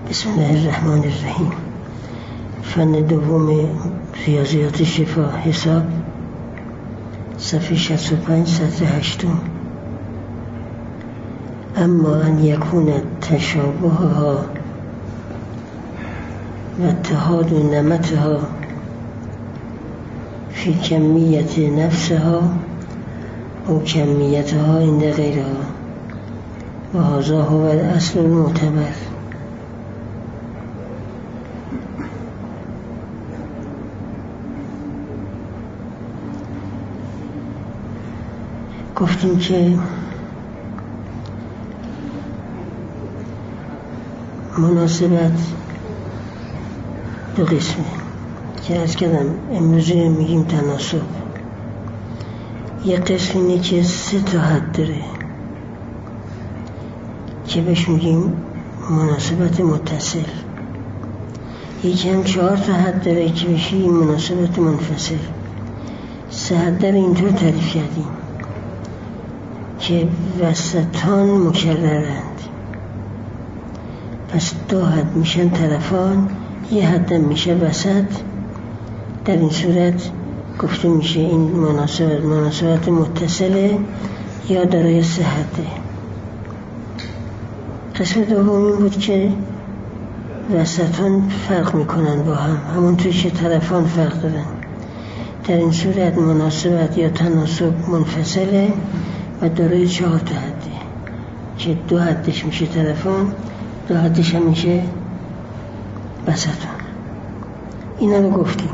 بسم الله الرحمن الرحیم. فن دوم ریاضیات شفا حساب، صفحه 65 سطر 8. اما ان یکون تشابهها و اتحاد نمطها فی کمیت نفسها و کمیتها عند غیرها و هذا هو الاصل المعتبر. گفتیم که مناسبت دو قسمه که از کردم امروزه میگیم تناسب. یک قسم اینه که 3 تا حد داره که بهش میگیم مناسبت متصل. یکی هم 4 تا حد داره که بهش میگیم مناسبت منفصل. 3 حد داره اینطور تعریف کردیم که وسطان مکررند، پس 2 حد میشن طرفان، 1 حد میشه وسط. در این صورت گفته میشه این مناسبت متصله یا دارای 3 حده. قسم دوم این بود که وسطان فرق میکنن با هم، همونطور که طرفان فرق دارن. در این صورت مناسبت یا تناسب منفصله و دارای 4 تا حده که 2 حدش میشه طرفان، 2 حدش هم میشه وسطان. اینا رو گفتیم.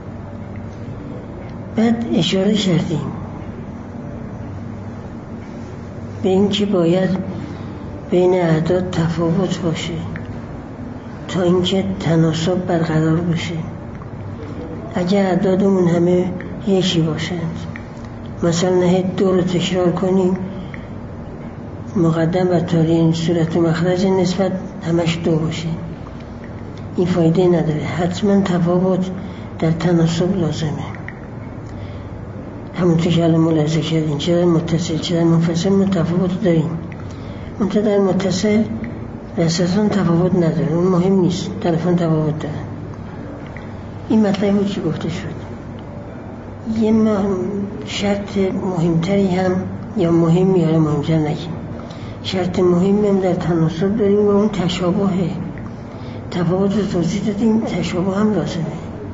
بعد اشاره کردیم به این که باید بین اعداد تفاوت باشه تا اینکه تناسب برقرار باشه. اگه اعدادمون همه یکی باشند، مثلا 2 رو تکرار کنیم مقدم و تالی، این صورت و مخرج نسبت همش 2 باشه، این فایده نداره. حتما تفاوت در تناسب لازمه. همونطور که الان ملاحظه کردین چه در متصل چه در منفصل ما تفاوت داریم. اونطور در متصل وسطان تفاوت نداره، اون مهم نیست، طرفان تفاوت دارن. این مطلبی بود که گفته شد. یه شرط مهمتری هم یا مهمی یا مهمتر نگیم، شرط مهمی هم در تناسب داریم و اون تشابهه. تفاوت رو توضیح دادیم، تشابه هم لازمه.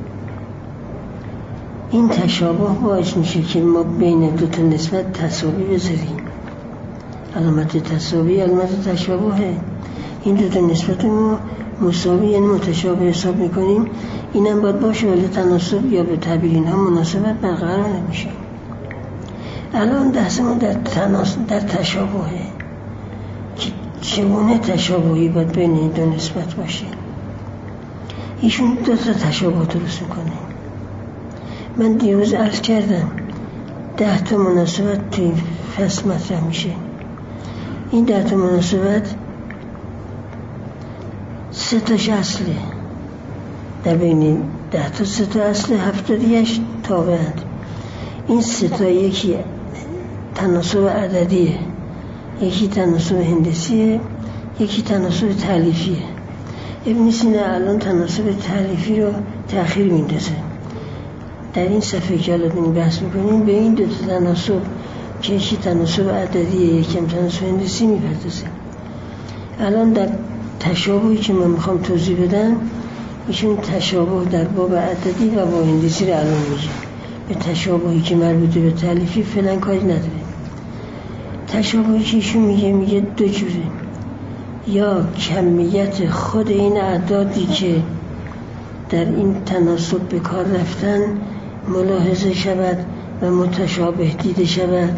این تشابه باعث میشه که ما بین 2 تا نسبت تساوی بذاریم. علامت تساوی علامت تشابهه. این 2 تا نسبت ما مساوی یعنی متشابه حساب میکنیم. اینم باید باشه، ولی تناسب یا به تعبیر اینها مناسبت برقرار نمیشه. الان دست ما در تشابهه که چگونه تشابهی باید بین این 2 نسبت باشه. ایشون 2 تا تشابه درست میکنه. من دیروز عرض کردم 10 تا مناسبت توی فصل مطرح میشه. این 10 تا مناسبت 3 تاش اصله، در بین 10 تا 3 تا اصله، 7 دیگه‌اش تابعند. این 3 تا یکی تناسب عددیه، یکی تناسب هندسیه، یکی تناسب تألیفیه. ابن سینا الان تناسب تألیفی رو تأخیر میندازه. در این صفحه که الان بحث میکنیم به این 2 تا تناسب که یکی تناسب عددیه یکی هم تناسب هندسی میپردازه. الان در تشابهی که من میخوام توضیح بدم، ایشون تشابه در باب عددی و باب هندسی رو الان میگه. به تشابهی که مربوطه به تألیفی فعلا کاری نداره. تشابهی که ایشون میگه 2 جوره. یا کمیت خود این اعدادی که در این تناسب به کار رفتن ملاحظه شود و متشابه دیده شود،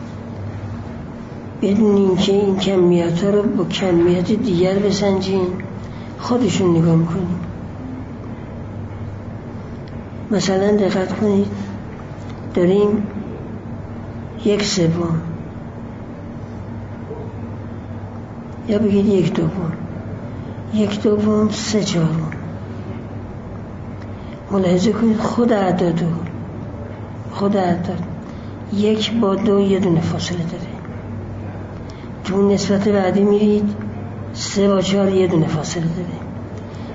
بدون اینکه این کمیت ها رو با کمیت دیگر بسنجین، خودشون نگاه میکنیم. مثلا دقت کنید، داریم 1/3 یا بگید 1/2 3/4. ملاحظه کنید خود اعداد 1 با 2 یه دونه فاصله داره. تو نسبت بعدی میرید 3 با 4 یه دونه فاصله داره.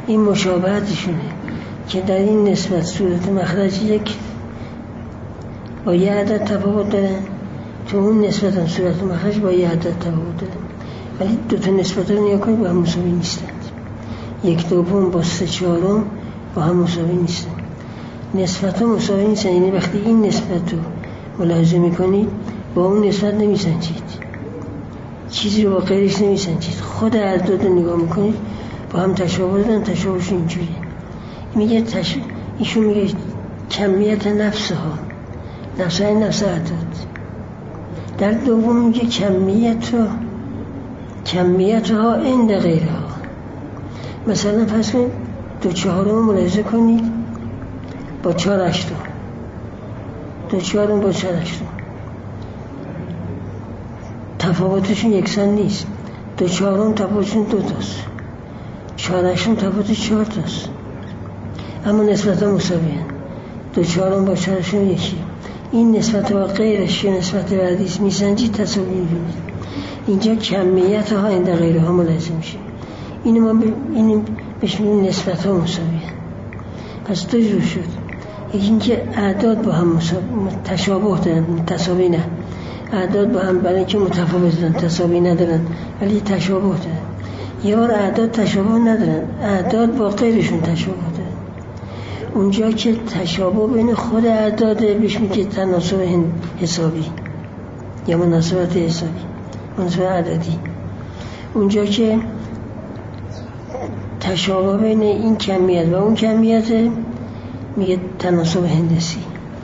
این مشابهتشونه که در این نسبت صورت مخرج یک با یه عدد تفاوت دارن، تو اون نسبت هم صورت مخرج با یه عدد تفاوت دارن، ولی دوتا نسبت رو نیا کنید با هم مساوی نیستند. 1/2 با 3/4 با هم مساوی نیستند. نسبت ها مساوی نیستند. یعنی وقتی این نسبت رو ملاحظه میکنید با اون نسبت نمیسنجید، چیزی رو با غیرش نمیسنجید، خود اعداد رو نگاه میکنید با هم تشابه دارن، تشابهش اینجوریه. میگه ایشون میگه کمیت نفسها، نفسهای نفس اعداد. در دوم میگه کمیتها عند غیرها. مثلا فرض کنید 2/4 ملاحظه کنید با 4/8، 2/4 با 4/8 تفاوتشون یکسان نیست. 2/4 تفاوتشون 2 تاست، 4/8 تفاوتش 4 تاست، اما نسبت ها مساوی هست. 2/4 با 4/8 یکی. این نسبت ها غیرش که نسبت بعدیست میسنجید تصاوی میبینید. اینجا کمیت ها عند غیرها ملاحظه میشه. اینو بهش میگیم نسبت ها مساوی هست. پس دو جور شد. یکی اینکه اعداد با هم تشابه دارن، تساوی نه. اعداد با هم برای اینکه متفاوت دارن تساوی ندارن ولی تشابه دارن. یه بار اعداد تشابه ندارن، اعداد با غیرشون تشابه دارن. اونجا که تشابه بین خود اعداده بهش میگه تناسب حسابی یا مناسبت حسابی، مناسبت عددی. اونجا که تشابه بین این کمیت و اون کمیت میگه تناسب هندسی.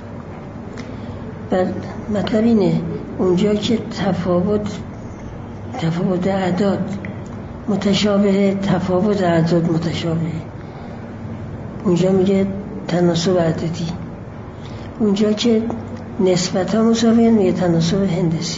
بعد مطلب اینه اونجا که تفاوت اعداد متشابه، تفاوت اعداد متشابه، اونجا میگه تناسب عددی. اونجا که نسبت ها مساوی میگه تناسب هندسی.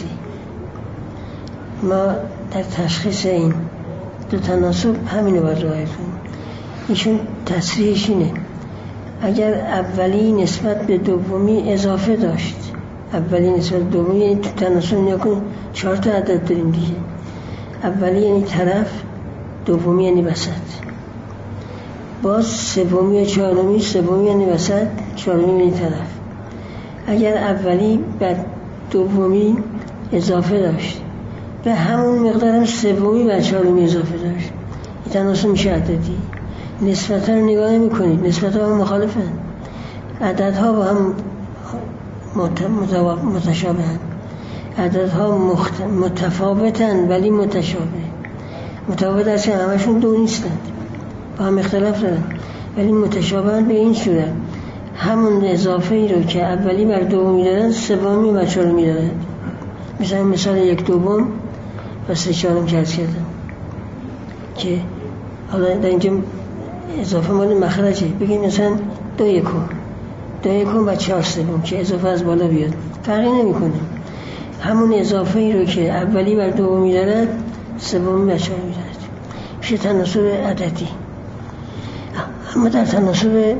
ما در تشخیص این دو تناسب همینو باید رعایت کنیم. ایشون تصریحش اینه اگر اولی نسبت به دومی اضافه داشت، اولی نسبت به دومی یعنی تو تناسب نیا کن 4 تا عدد داریم دیگه. اولی یعنی طرف، دومی یعنی وسط، باز سومی و چهارمی، سومی یعنی وسط، چهارمی یعنی طرف. اگر اولی بر دومی اضافه داشت به همون مقدار هم سومی بر چهارمی اضافه داشت، این تناسب میشه عددی. نسبت ها رو نگاه نمی کنید، نسبت ها هم مخالفن، عددها با هم متشابهن، عددها متفاوتن ولی متشابه. متفاوت هستن همشون دو نیستند، با هم اختلاف دارن ولی متشابهن به این صورت همون اضافه ای رو که اولی بر دومی دارن سومی بر چهارمی دارن. مثلا 1/2 و 3/4 که عرض کردم که حالا در اینجا اضافه مال مخرجه، بگیم مثلا 2/1 و 4/3 که اضافه از بالا بیاد فرقی نمیکنه، همون اضافه ای رو که اولی بر دومی دارد سومی بر چهارمی دارد، میشه تناسب عددی. اما در تناسب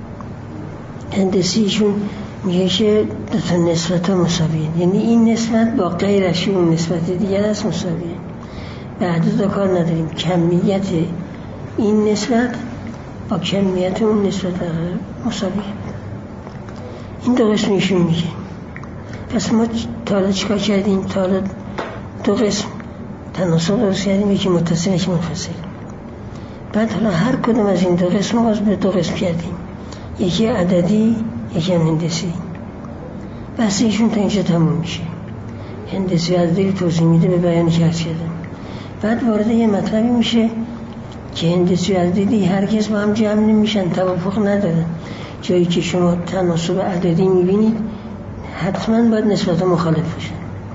هندسیشون میگه که دو تا نسبت ها مساویه، یعنی این نسبت با غیرش اون نسبت دیگر است مساویه. به عدد کار نداریم، کمیت این نسبت با کمیت اون نسبت مساویه. این دو قسم ایشون میگه. پس ما تا حالا چیکار کردیم؟ تا حالا دو قسم تناسب درست کردیم، یکی متصل یکی منفصل. بعد حالا هر کدوم از این دو قسم باز به دو قسم کردیم، یکی عددی یکی هندسی. بحث ایشون تا اینجا تموم میشه. هندسی و عددی توضیح میده به بیانی که عرض کردم. بعد وارد یه مطلبی میشه که هندسی و عددی هرگز با هم جمع نمیشن، توافق ندارن. جایی که شما تناسب عددی میبینید حتما باید نسبت مخالف باشن،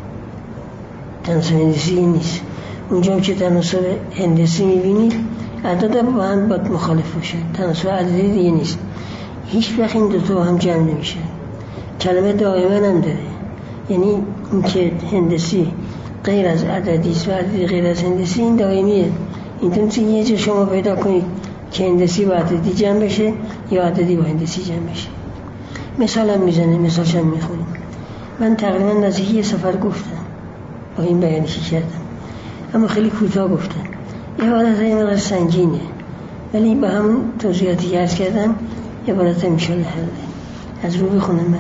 تناسب هندسی این نیست. اونجا که تناسب هندسی میبینید عدد با هم باید مخالف باشن، تناسب عددی دیگه نیست. هیچ وقت این دوتا با هم جمع نمیشن. کلمه دائما هم داره، یعنی این که هندسی غیر از عددی است و عددی غیر از هندسی این دائمیه. این تو یه جا شما پیدا کنید که هندسی با عددی جمع بشه یا عددی با هندسی جمع بشه. مثال هم میزنه، مثالش هم میخونیم. من تقریبا نزدیکی یه سفر گفتم با این بیانی که کردم، اما خیلی کوتاه گفتم. یه حالت این مقدار سنگینه، ولی با همون توضیحاتی که عرض کردم عبارت انشاءالله حل از رو بخونم. من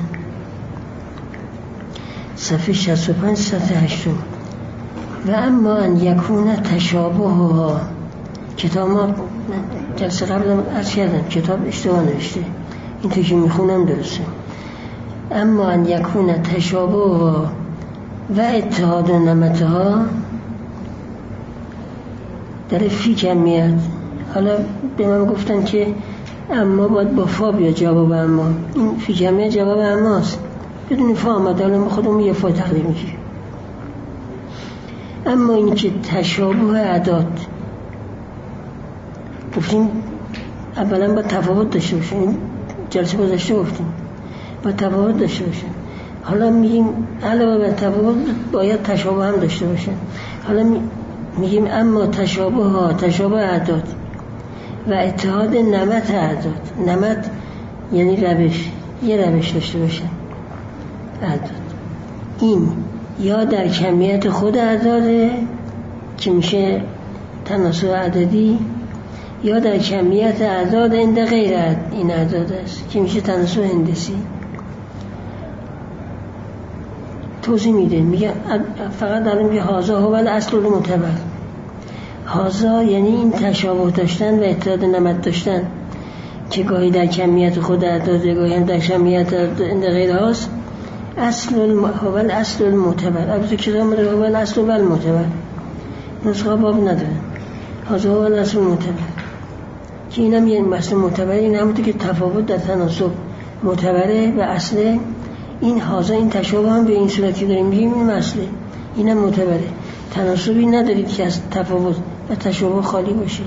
صفحه 65 سطح 8. و اما ان یکون تشابهها، کتاب ما جلسه قبل عرض کردم کتاب اشتباه نوشته، این تو که میخونم درسته. اما ان یکون تشابهها و اتحاد نمتها در فی کمیت. حالا به من گفتن که اما باید با فا بیا جواب اما، این فی کمیت جواب اماست، بدون فا آمده، حالا خودمون یه فا تقدیم میگیم. اما این که تشابه اعداد، گفتیم اولا با تفاوت داشته باشه، این جلسه گذشته گفتیم با تفاوت داشته باشه، حالا میگیم علاوه بر تفاوت باید تشابه هم داشته باشه. حالا میگیم اما تشابه ها، تشابه اعداد و اتحاد نمت اعداد، نمت یعنی روش، یه روش داشته باشه اعداد، این یا در کمیت خود اعداده که میشه تناسب عددی، یا در کمیت اعداد عند غیر این اعداد است که میشه تناسب هندسی. توضیح میده، میگه فقط دارم میگه هازا هو الاصل المعتبر. هازا یعنی این تشابه داشتن و اتحاد نمت داشتن که گاهی در کمیت خود اعداد، گاهی هم در کمیت عند غیر هاست. هو الاصل المعتبر. البته کتاب مده هو الاصل و المعتبر، نسخه باب نداره. هازا هو الاصل المعتبر که اینم یه مثل معتبره، این همونطور که تفاوت در تناسب معتبره و اصله، این هازا این تشابه هم به این صورتی داریم میگیم این اصله، اینم معتبره. تناسبی ندارید که از تفاوت و تشابه خالی باشه.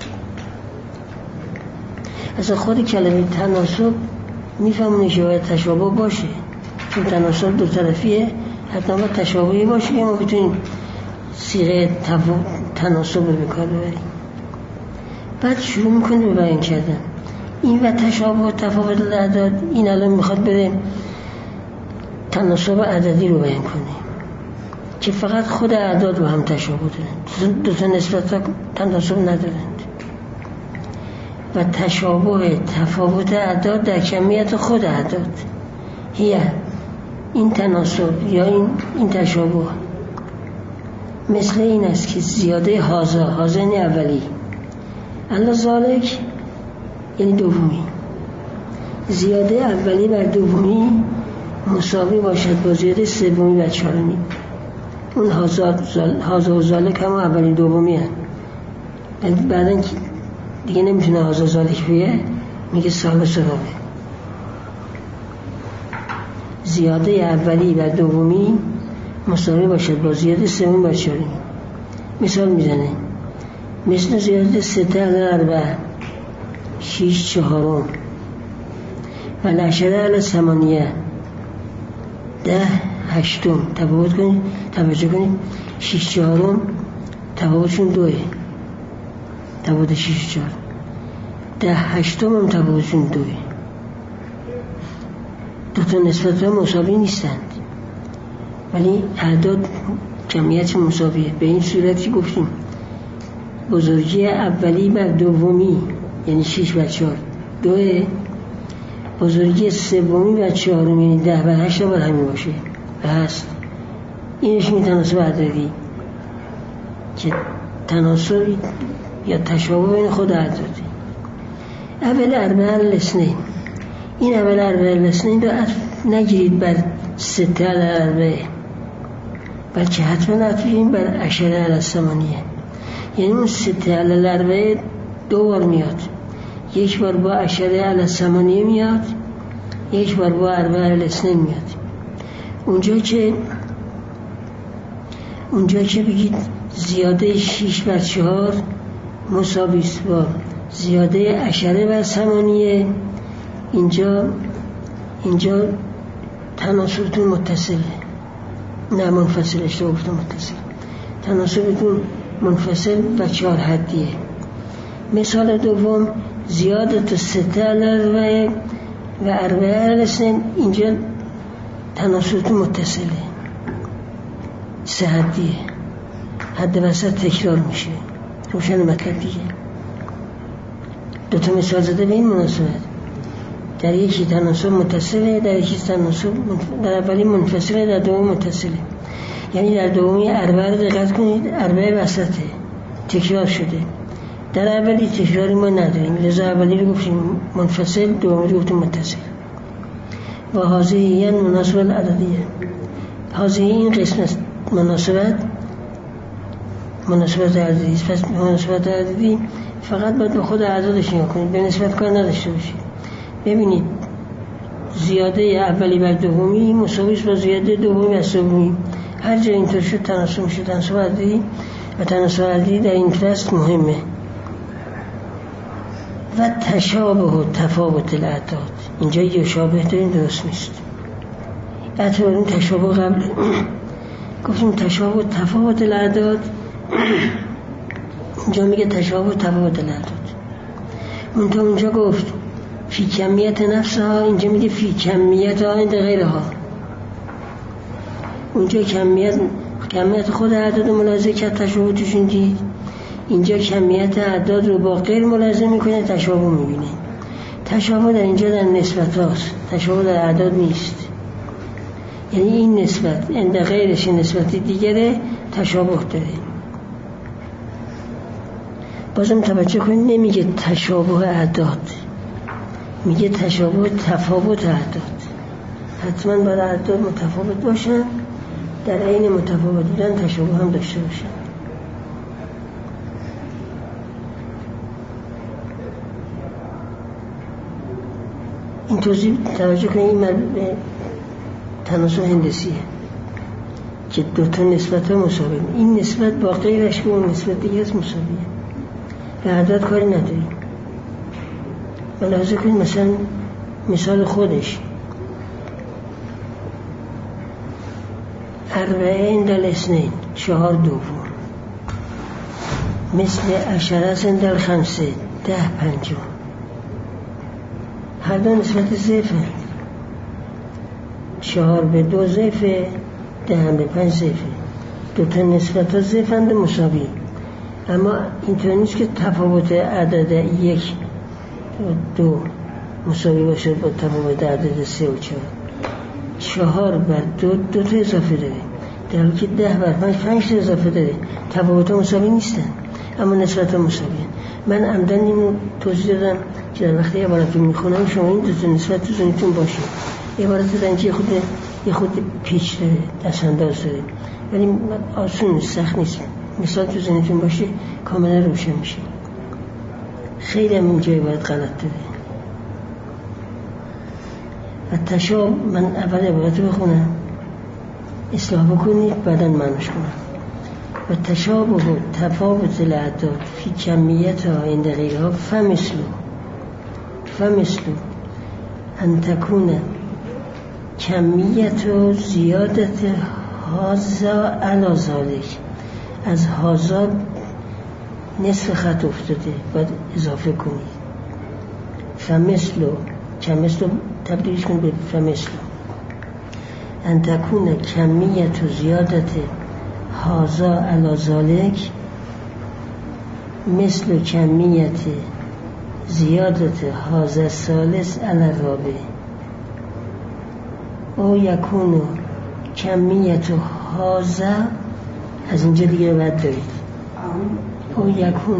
اصلا خود کلمه تناسب میفهمونه که باید تشابه باشه، چون تناسب دو طرفیه، حتما باید تشابهی باشه که ما بتونیم صیغه تناسب رو به کار ببریم. بعد شروع میکنه به بیان کردن این و تشابه و تفاوت اعداد. این الان میخواد بره تناسب عددی رو بیان کنه که فقط خود اعداد با هم تشابه دارن، دو تا نسبت تناسب ندارند. و تشابه تفاوت اعداد در کمیت خود اعداد، این تناسب یا این تشابه مثل این است که زیاده هازا یعنی اولی، الله ذالک یعنی دومی، زیاده اولی بر دومی مساوی باشد با زیاده سومی بر چهارمی. اون هازا و ذالک هم اولی دومی هست، بعدن دیگه نمیتونه هازا ذالک بیه، میگه ثالث و رابع. زیاده اولی بر دومی مساوی باشد با زیاده سومی بر چهارمی. مثال میزنه، مثل زیاده 3 × 4 6 چهارم و العشره علی 8 10 هشتم. توجه کنید 6 چهارم تفاوتشون 2، تفاوت 6 4. 10 هشتم هم تفاوتشون 2. دو تا نسبت ها مساوی نیستند ولی اعداد کمیت مساویه. به این صورت که گفتیم بزرگی اولی بر دومی یعنی 6 بر 4 2، بزرگی سومی بر چهارمی یعنی 10 بر 8 باید همین باشه و هست. اینش می تناسب عددی که تناسب یا تشابه بین خود اعداده. اول اربعه الاثنین، این اول اربعه الاثنین رو نگیرید بر 6 الاربعه، بلکه حتما نتونیم بر 10 علی 8. یعنی اون 6 الاربعه 2 بار میاد، یک بار با 10 علی 8 میاد، یک بار با اربعه الاثنین میاد. اونجا که بگید زیاده 6 بر 4 مساوی است با زیاده 10 بر 8، اینجا تناسبتون متصله، نه منفصل، اشتباه گفتم متصل. تناسبتون منفصل و 4 حدیه. مثال دوم زیادت 6 الاربعه و اربعه الاثنین، اینجا تناسبتون متصله، 3 حدیه، حد وسط تکرار میشه، روشن مطلب دیگه. دو تا مثال زده به این مناسبت. در یکی تناسب متصله، در یکی تناسب در اولی منفصله، در دوم متصله. یعنی در دومی اربعه رو دقت کنید، اربعه وسطه، تکرار شده. در اولی تکراری ما نداریم، لذا اولی رو گفتیم منفصل، دومی رو گفتیم متصل. و هذه هی مناسبت العددیه. هذه این قسمت مناسبت عددی است. پس مناسبت عددی فقط باید به خود اعدادش نگاه کنید، به نسبت کار نداشته باشید. ببینید زیاده اولی بر دومی مساوی است با زیاده دومی بر سومی. هر جا اینطور شد تناسب میشه. تناسب عددی و تناسب عددی در این فصل مهمه. و تشابه و تفاوت الاعداد، اینجا یشابه داریم، درست نیست. اعتبار این تشابه قبل گفتیم تشابه و تفاوت الاعداد، اینجا میگه تشابه و تفاوت الاعداد. منتها اونجا گفت فی کمیت نفسها، اینجا میگه فی کمیت عند غیرها. اونجا کمیت خود اعداد ملاحظه کرد، تشابه توشون دید. اینجا کمیت اعداد رو با غیر ملاحظه میکنه، تشابه میبینه. تشابه در اینجا در نسبت هاست، تشابه در اعداد نیست. یعنی این نسبت عند غیرش نسبت دیگره تشابه داره. بازم توجه کنید، نمیگه تشابه اعداد، میگه تشابه تفاوت اعداد. حتما باید اعداد متفاوت باشن، در عین متفاوت بودن تشابه هم داشته باشن. این توضیح توجه کنید، این مربوط به تناسب هندسیه که دو تا نسبت ها مساویه. این نسبت با غیرش که اون نسبت دیگه است مساویه. به اعداد کاری نداریم. ملاحظه کنید مثلا مثال خودش اربعه عند الاثنین، 4 دوم، مثل عشره عند الخمسه، 10 پنجم. هر دو نسبت ضعف هست. 4 به 2 ضعف، 10 به 5 ضعف. دو تا نسبت ها ضعف اند مساوی. اما اینطور نیست که تفاوت عدد 1 و 2 مساوی باشه با تفاوت عدد 3 و 4. 4 بر 2 تا اضافه داره، در حالی که 10 بر 5 تا اضافه داره. تفاوت ها مساوی نیستن اما نسبت ها مساویه. من عمدن اینو توضیح دادم که در وقتی عبارت رو میخونم شما این دو تا نسبت تو ذهنتون باشه. عبارت دنجی یه خود پیچ داره، دستانداز داره، ولی آسون نیست، سخت نیست. مثال تو ذهنتون باشه کاملا روشن میشه. خیلی هم این جای باید غلط داره. و تشابه، من اول عبارت رو بخونم اصلاح بکنید بعداً معناش کنم. و تشابه و تفاوت الاعداد فی کمیت ها عند غیرها فمثلو ان تکون کمیت و زیادت هازا علی ذالک. از هازا نصف خط افتاده، باید اضافه کنید. فمثلو، کمثلو تبدیلش کنید به فمثلو. ان تکون کمیت و زیادت هازا علی ذالک مثل کمیت زیادت هازا الثالث علی الرابع. او یکونو کمیت هازا، از اینجا دیگه باید دارید. او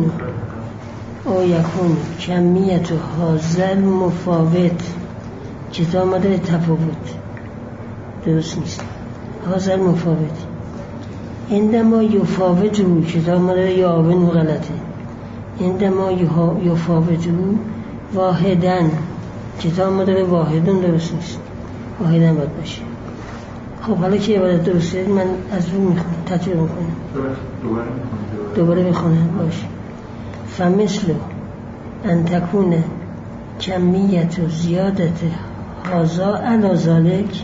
یکونو کمیت هازا مفاوت، کتاب ما داره تفاوت، درست نیست. هازا مفاوت عندما یفاوتو، کتاب ما داره یاون و غلطه. عندما یفاوتو واحدن، کتاب ما داره واحدن، درست نیست، واحدن باید باشه. خب حالا که عبارت درسته من از رو میخونم، تطبیق میکنم. دوباره میخونم باشه. فمثلو ان تکون کمیت و زیادت هازا علی ذالک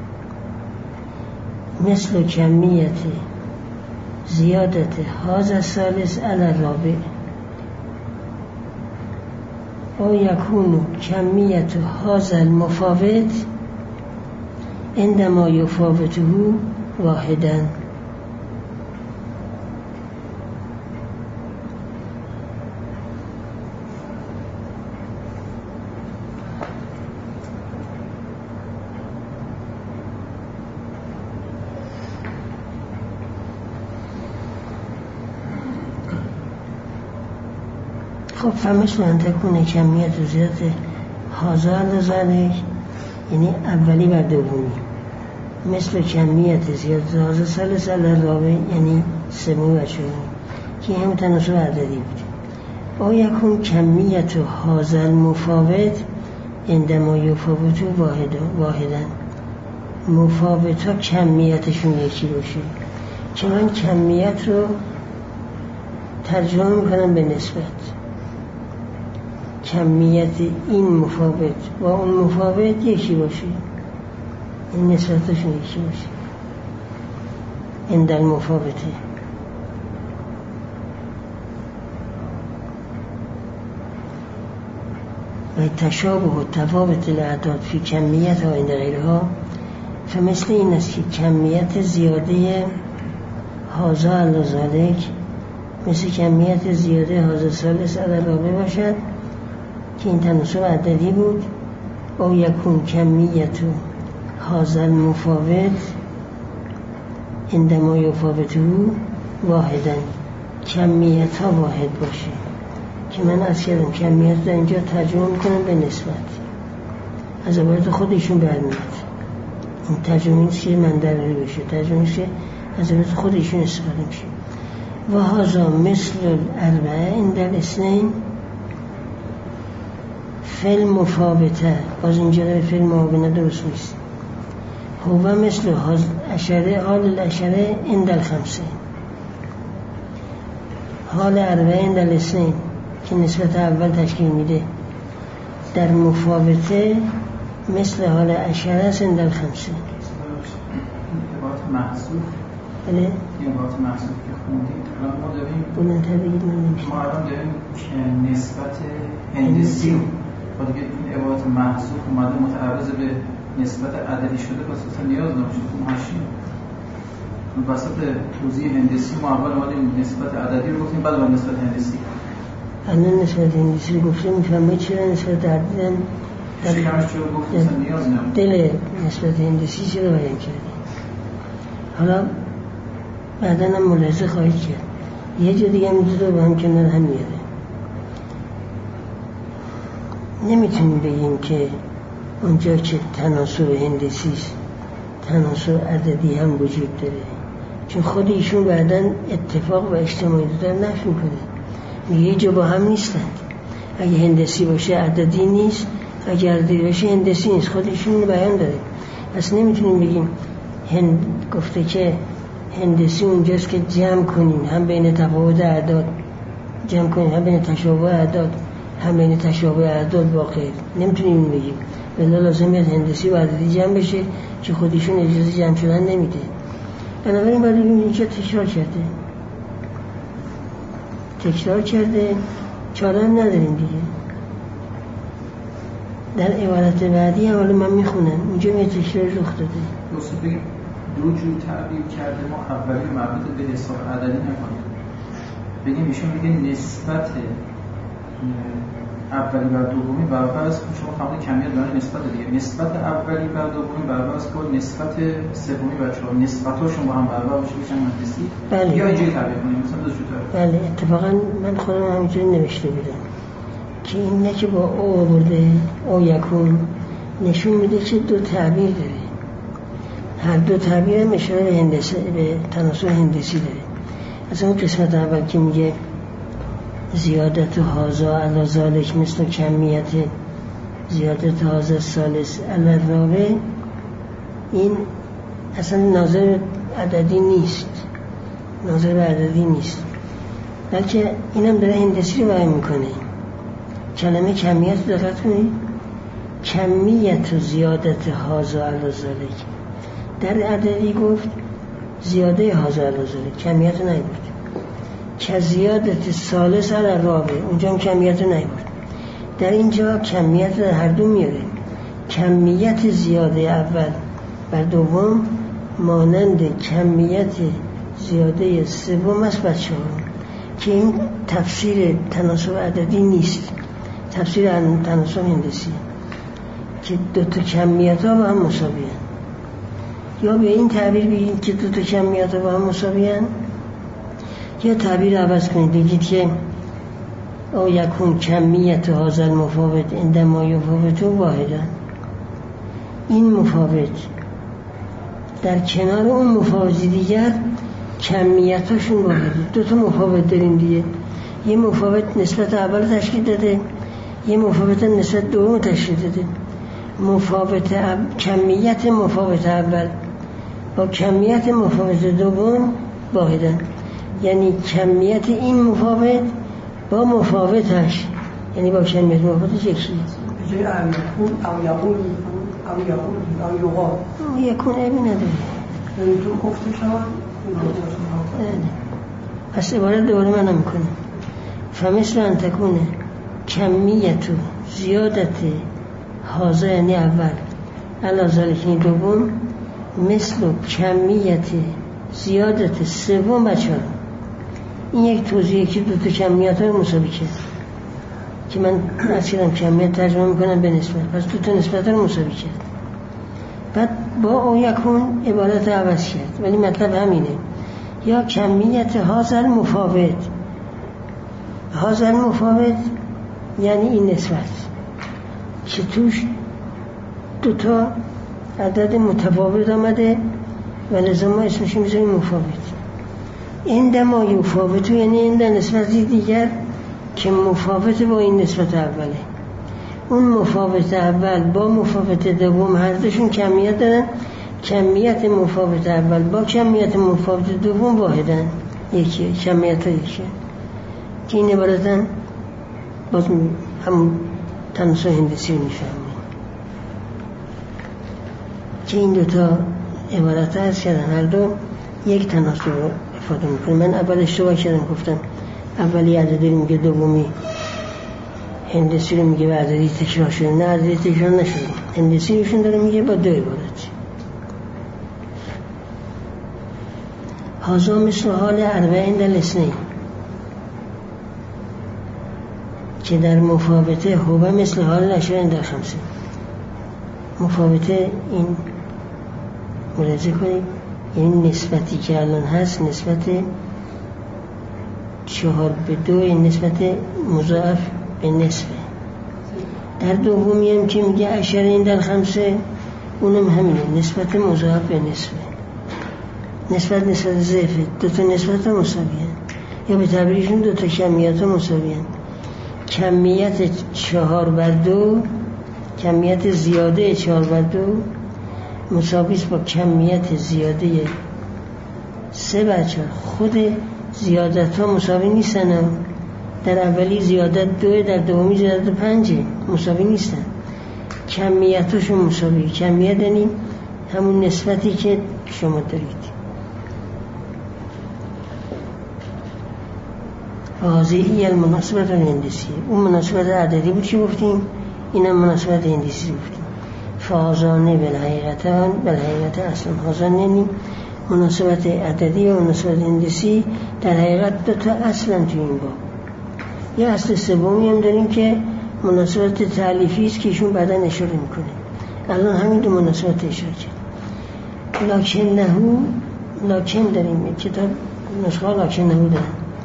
مثل کمیت زیادت هازا الثالث علی الرابع. او یکونو کمیت هازا المفاوت عندما یفاوته واحدا. خب فمثل ان تکون کمیت زیادت هازا ذالک، یعنی اولی بر دومی، مثل کمیت زیادت هازا ثالث علی رابع، یعنی سومی و چهارمی که هم تناسب عددی بود. او یکون کمیت هازا المفاوت عندما یفاوت واحدن، مفاوت ها کمیتشون یکی باشه که من کمیت رو ترجمه میکنم به نسبت، کمیت این مفاوت و اون مفاوت یکی باشه، این نسبتشون یکی باشه عند المفاوته. و تشابه و تفاوت الاعداد فی کمیت ها عند غیرها، فمثل این است که کمیت زیاده هازا علی ذالک مثل کمیت زیاده هازا ثالث علی رابع باشد که این تناسب عددی بود. او یکون کمیت هازا المفاوت عندما یفاوته واحدا، کمیت ها واحد باشه که من از کردم کمیت در اینجا ترجمه میکنم به نسبت، از عبارت خودشون برمیاد. این ترجمه نیست که من در بشه، ترجمه نیست که از عبارت خودشون استفاده میشه. و هازا مثل الاربعه عند الاثنین فعل مفاوته، باز اینجا در فعل معاونه درست نیست. هو مثل اشره حال الاشره عند الخمسه، حال اربعه عند الاثنین که نسبت اول تشکیل میده در مفاوته مثل حال اشره است عند الخمسه. عبارت محذوف، بله این عبارت محذوف که خوندید الان ما داریم بلندتر بگید من نمیشه، ما الان داریم که نسبت هندسی و دیگه این عبارت محذوف اومده متعرض به نسبت عددی شده، پس اصلا نیاز نمیشه تو ماشین وسط توضیح هندسی ما اول اومدیم نسبت عددی رو گفتیم بعد با نسبت هندسی. الان نسبت هندسی رو گفتیم میفهمید چرا نسبت عددی هم در شکمش چرا گفتیم اصلا نیاز نمیشه، دل نسبت هندسی چرا بیان کردیم. حالا بعدا هم ملاحظه خواهید کرد یه جا دیگه هم دو با هم کنار هم میاره. نمیتونیم بگیم که اونجا که تناسب هندسی است تناسب عددی هم وجود داره، چون خود ایشون بعدا اتفاق و اجتماعی دادن نفی میکنه، میگه یه جا با هم نیستند. اگه هندسی باشه عددی نیست، اگه عددی باشه هندسی نیست، خود ایشون بیان داره. پس نمیتونیم بگیم گفته که هندسی اونجاست که جمع کنین هم بین تفاوت اعداد، جمع کنین هم بین تشابه اعداد، هم بین تشابه اعداد با غیر. نمیتونیم بگیم بلا لازم بیاد هندسی و عددی جمع بشه که خودشون اجازه جمع شدن نمیده. بنابراین باید بگیم اینجا تکرار کرده چاره هم نداریم دیگه. در عبارت بعدی هم حالا من میخونم اینجا می تکرار رخ داده. دوست بگیم دو جور تعبیر کرده، ما اولی مربوط به حساب عددی نکنیم، بگیم ایشون میگه نسبت اولی بر دومی برابر است، شما فهمید کمیت داره نسبت دیگه، نسبت اولی بر دومی برابر است با نسبت سومی بر چهارمی، نسبتاشون با هم برابر باشه بشن مهندسی. بله. یا اینجوری تعبیر کنیم مثلا دو جور تعبیر. بله اتفاقا من خودم همینجوری نوشته بودم که این نه که با او آورده او یکون نشون میده که دو تعبیر داره، هر دو تعبیر هم اشاره به هندسی، به تناسب هندسی داره. از اون قسمت اول که میگه زیادت هازا علی ذالک مثل کمیت زیادت هازا ثالث علی رابع، این اصلا ناظر عددی نیست، ناظر به عددی نیست، بلکه اینم داره هندسی رو بیان میکنه. کلمه کمیت دقت کنید، کمیت زیادت هازا علی ذالک در عددی گفت زیاده هازا علی ذالک، کمیت نگفت. که زیادت ثالث علی رابع اونجا هم کمیت نگفت. در اینجا کمیت در هر دو میاره. کمیت زیاده اول بر دوم مانند کمیت زیاده سوم است بر چهارم، که این تفسیر تناسب عددی نیست، تفسیر تناسب هندسی که دو تا کمیت ها با هم مساوی هستند. یا به این تعبیر بگید که دو تا کمیت ها با هم مساوی هستند، یا تعبیر عوض کنید بگید که او یکون کمیت هذا المفاوت عندما یفاوت واحدا، این مفاوت در کنار اون مفاوت دیگر کمیتاشون واحده. دو تا مفاوت داریم دیگه، یه مفاوت نسبت اول تشکیل داده، یه مفاوت نسبت دوم تشکیل داده. کمیت مفاوت اول با کمیت مفاوت دوم واحدن، یعنی کمیت این مفاوت با مفاوتش، یعنی با کمیت مفاوتش یکیه. بجای او یکون ایمی نداره. یعنی تو گفته شود پس عبارت دوباره من نمیکنم. فمثل ان تکونه کمیت زیادت هازا، یعنی اول، علا ذالک این دوم، مثل کمیت زیادت سوم و چهارم. این یک توضیحه که دو تا کمیت ها رو مساوی کرد که من از کردم کمیت ترجمه میکنم به نسبت، پس دو تا نسبت ها رو مساوی کرد. بعد با او یکون عبارت عوض کرد، ولی مطلب همینه. یا کمیت هازل مفاوت، هازل مفاوت یعنی این نسبت که توش دو تا عدد متفاوت آمده و لذا ما اسمش میذاریم مفاوت. عندما یفاوتو یعنی این نسبتی دیگر که مفاوت با این نسبت اوله. اون مفاوت اول با مفاوت دوم هر دوشون کمیت دارن، کمیت مفاوت اول با کمیت مفاوت دوم واحدن، یکیه، کمیت ها یکیه که این عبارتن باز همون تناسب هندسی رو میفهمیم که این دوتا عبارت ها هست کردن هر دو یک تناسب رو افاده میکنه. من اول اشتباه کردم، گفتم اولی عددی رو میگه، دومی هندسی رو میگه و عددی تکرار شده. نه، عددی تکرار نشده، هندسی روشون داره میگه با دو عبارت. هازا مثل حال اربعین در الاثنین که در مفاوته هوبه مثل حال عشرین در خمسه. مفاوته این ملاحظه کنید، این نسبتی که الان هست نسبت 4:2، این نسبت مضاعف به نصفه. در دومی هم که میگه عشرین در خمسه، اونم همینه، نسبت مضاعف به نصفه. نسبت ضعفه، دو تا نسبت ها مساویه، یا به تعبیرشون دو تا کمیت ها مساویه. کمیت 4/2، کمیت زیاده 4/2 مساویست با کمیت زیاده 3/4. خود زیادت ها مساوی نیستن، در اولی زیادت 2، در دومی زیادت 5، مساوی نیستن. کمیت هاشون مساوی. کمیت یعنی همون نسبتی که شما دارید. واضحی المناسبت الهندسی، اون مناسبت عددی بود چی گفتیم، اینم مناسبت هندسی گفتیم. فازانه بالحقیقت اصلا هازان یعنی مناسبت عددی و مناسبت هندسی در حقیقت دو تا اصلا تو این باب. یه اصل سومی هم داریم که مناسبت تألیفی است که ایشون بعدا اشاره میکنه. الان همین دو مناسبت اشاره کرد. لاکن داریم، کتاب نسخه لاکن نهو دارن.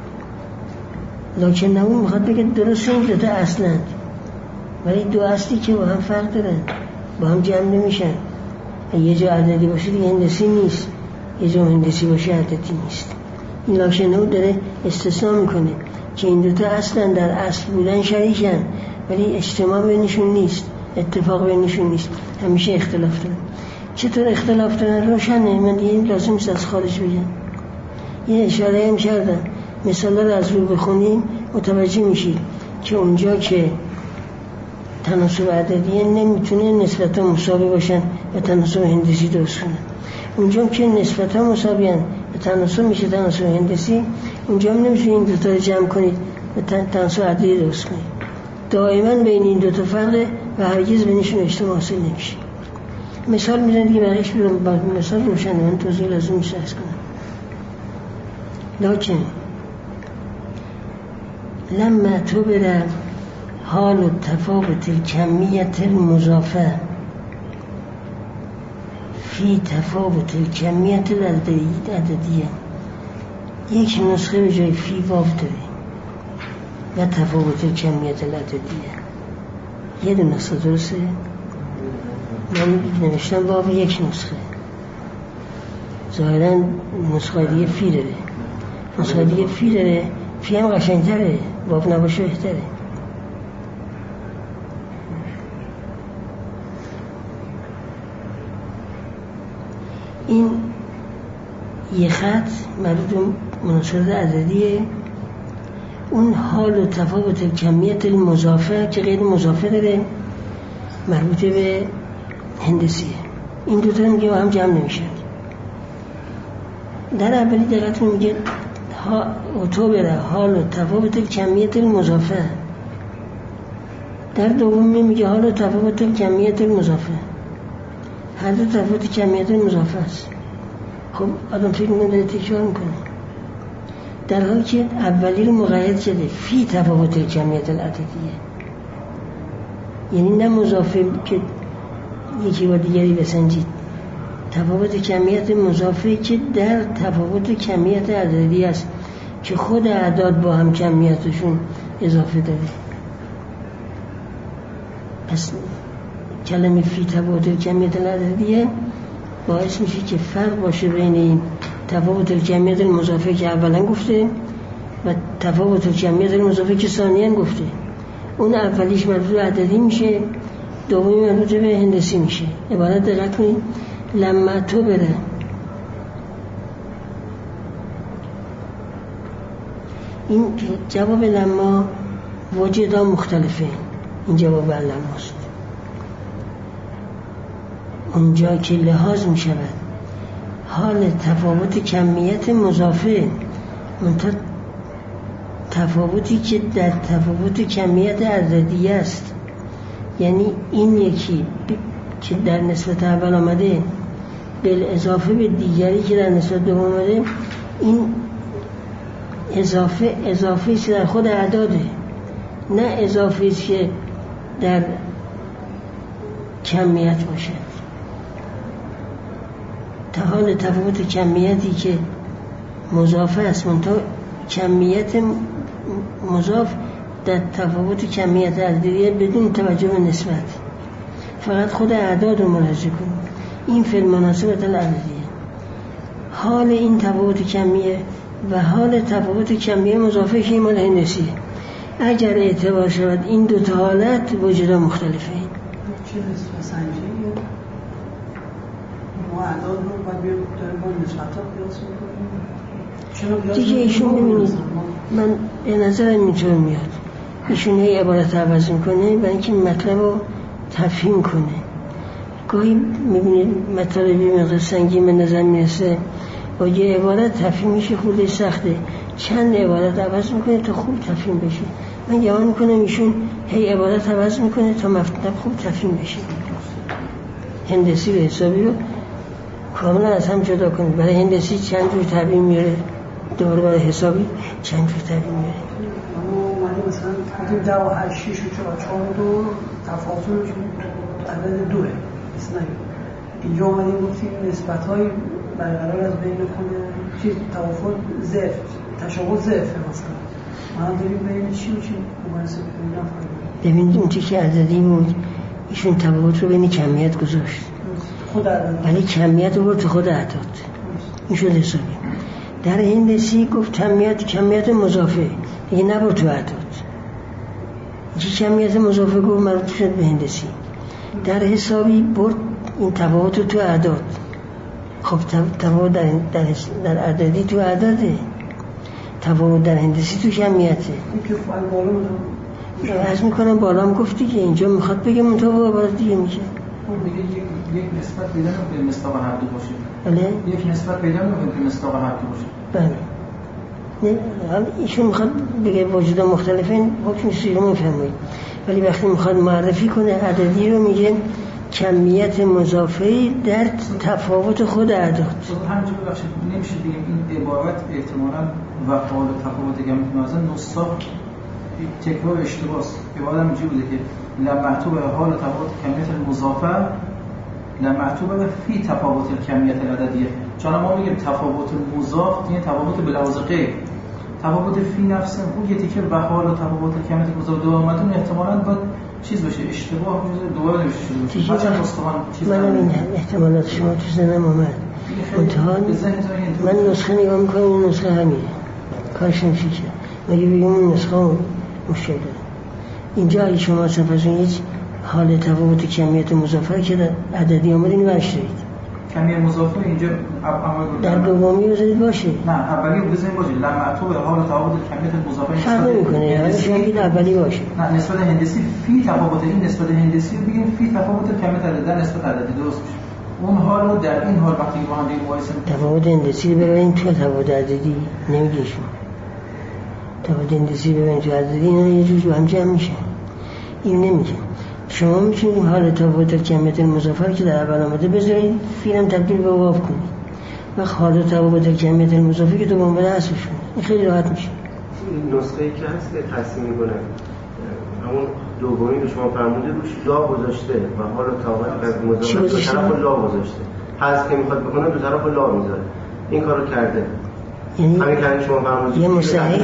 لاکن نهو میخواد بگه درست این دو تا اصلند، ولی دو اصلی که با هم فرق دارن، با هم جمع نمیشن. یه جا عددی باشه دیگه هندسی نیست، یه جا هندسی باشه عددی نیست. این لاکن نهو داره استثناء میکنه که این دوتا اصلا در اصل بودن شریکن، ولی اجتماع بینشون نیست، اتفاق بینشون نیست، همیشه اختلاف دارن. چطور اختلاف دارن روشنه، من دیگه لازم نیست از خارج بگم. یه اشاره هم کردم، مثلا رو از رو بخونیم متوجه میشید که اونجا که تناسب عددیه نمیتونه نسبت ها مساوی باشن و تناسب هندسی درست کنن. اونجا که نسبت ها مساوی هن و تناسب میشه تناسب هندسی، اونجا هم نمیشه این دوتا رو جمع کنید و تناسب عددی درست کنید. دائما بین این دوتا فرقه و هرگز بینشون اجتماع حاصل نمیشه. مثال میزن دیگه برایش با مثال روشنه، من توضیح لازم میشه ارز کنم. لکن لما اعتبر حال التفاوت الكمية المضافة في تفاوت الكمية العددية، یک نسخه به جای فی واو داره، و تفاوت کمیت العددیه. یه دونه نسخه درسته؟ من نوشتم باب یک نسخه، ظاهرا نسخه دیگه فی داره، نسخه دیگه فی داره، فی هم قشنگتره، باب نباشه بهتره. این یه خط مربوط به مناسبات عددیه. اون حال و تفاوت کمیت المضافه که غیر مضافه داره مربوط به هندسیه. این دوتا میگه با هم جمع نمیشن. در اولی دقیقتون میگه اتوبره حال و تفاوت کمیت المضافه، در دومی میگه حال و تفاوت کمیت المضافه. هر دو تفاوت کمیت المضافه است. خب آدم فکر میکنه داره تکرار میکنه، در حالی که اولی رو مقید شده فی تفاوت کمیت العددیه، یعنی نه مضافه که یکی با دیگری بسنجید، تفاوت کمیت مضافه که در تفاوت کمیت عددی است که خود اعداد با هم کمیتشون اضافه داره. پس کلمه فی تفاوت کمیت العددیه باعث میشه که فرق باشه بین این تفاوت کمیت المضافه که اولا گفته و تفاوت کمیت المضافه که ثانیاً گفته. اون اولیش مربوط به عددی میشه، دومی مربوط به هندسی میشه. عبارت دقت کنید، لما تو بره این جواب لما وجدا مختلفه، این جواب لماست. اونجا که لحاظ می شود حال تفاوت کمیت مضافه منتها تفاوتی که در تفاوت کمیت عددی است، یعنی این یکی که در نسبت اول آمده بالاضافه به دیگری که در نسبت دوم آمده، این اضافه است در خود اعداده، نه اضافه است که در کمیت باشد. حال تفاوت کمیتی که مضافه است منتها کمیت مضاف در تفاوت کمیت عددیه بدون توجه به نسبت، فقط خود اعداد رو ملاحظه کنید. این فی المناسبت العددیه. حال این تفاوت کمیه و حال تفاوت کمیه مضافه که مال هندسیه. اگر اعتبار شود این دو تا حالت وجودا مختلفه. چه نسبت سنجی ما اعداد رو باید بیان داریم با نسبت ها قیاس میکنیم دیگه. ایشون ببینید من به نظرم اینطور میاد، ایشون هی عبارت عوض میکنه برای اینکه مطلب رو تفهیم کنه. گاهی میبینید مطالبی مقدار سنگین به نظر میرسه، با یه عبارت تفهیمش خورده سخته، چند عبارت عوض میکنه تا خوب تفهیم بشه. من گمان میکنم ایشون هی عبارت عوض میکنه تا مطلب خوب تفهیم بشه. هندسی به حسابی رو کاملا از هم جدا کنید. برای هندسی چند جور تعبیر میاره، دوباره برای حسابی چند جور تعبیر میاره. اما مثلا بگیم 10 و 8 6 و 4 2 تفاضلش عدد 2 است. نه اینجا اومدیم گفتیم نسبت‌های برقرار از بین کنه چیز توافق ضعف تشابه ضعف مثلا ما داریم بین چی و چی مقایسه کنیم. ببینید اون چیزی که عددی بود ایشون تفاوت رو بین کمیت گذاشت، خود عدد ولی کمیت رو برد تو خود اعداد، این شد حسابی. در هندسی گفت کمیت مضافه دیگه نبرد تو اعداد. چی کمیت مضافه گفت مربوط شد به هندسی. در حسابی برد این تفاوت رو تو اعداد. خب تفاوت در عددی تو اعداده، تفاوت در هندسی تو کمیته. عرض میکنم بالا هم گفتی که اینجا میخواد بگه منطقه بالا دیگه میشه. یک نسبت پیدا نمیکنه که مصداق هر دو باشه. بله؟ یک نسبت پیدا نمیکنه که مصداق هر دو باشه. بله. نه ایشون میخواد بگه وجود مختلفه، این حکم سیره میفهمید، ولی وقتی میخواد معرفی کنه عددی رو میگه کمیت مضافه در تفاوت خود اعداد. همینجور ببخشید نمیشه بگیم این عبارت احتمالاً وقال تفاوت کمیت مثلا نسخ تکرار اشتباهه. عبارت اینجوری بوده که لمعتوب به حال تفاوت کمیت المضافه لمعتوب به فی تفاوت کمیت العددیه. چون ما میگیم تفاوت مضاف یعنی تفاوت به لحاظ غیر، تفاوت فی نفس اون یه تیکه و حال و تفاوت کمیت مضاف دو آمده اون احتمالاً باید چیز باشه، اشتباه جزء دوباره نمیشه شده باشه. هرچند استخوان چیز من این احتمالات شما تو ذهنم اومد. امتحان من نسخه نگاه میکنم این نسخه همینه کارش نمیشه کرد. مگه بگیم اون نسخه مشکل داره. اینجا اگه شما صفحه هیچ حال تفاوت کمیت مضافه که در عددی آمد اینو برشترید. کمیت مضافه اینجا در دومی بذارید باشه. نه اولی بذارید باشه. لمعتو به حال تفاوت کمیت مضافه فرق نمیکنه. یعنی شما بگید اولی باشه. نه نسبت هندسی فی تفاوت این نسبت هندسی بگیم فی تفاوت کمیت عددی نسبت عددی درست میشه. اون حال رو در این حال وقتی با هم دیگه مقایسه تفاوت هندسی رو ببرین تو تفاوت عددی نمیگه شما. تفاوت هندسی ببرین تو عددی اینا یه جور با هم جمع میشه. این نمیگه. شما میتونید حال تفاوت کمیت المضافه که در اول آمده بذارید فیلم تبدیل به واو کنید. و حال تفاوت کمیت المضافه که دوم بده حذفش کنید. این خیلی راحت میشه. نسخه‌ای که هست که تصمیم میکنه همون دومی رو شما فرمودید روش لا گذاشته و حال تفاوت مضافه دو طرف لا گذاشته. هست که میخواد بکنه دو طرف لا میذاره. این کارو کرده. یعنی همین که شما فرمودید یه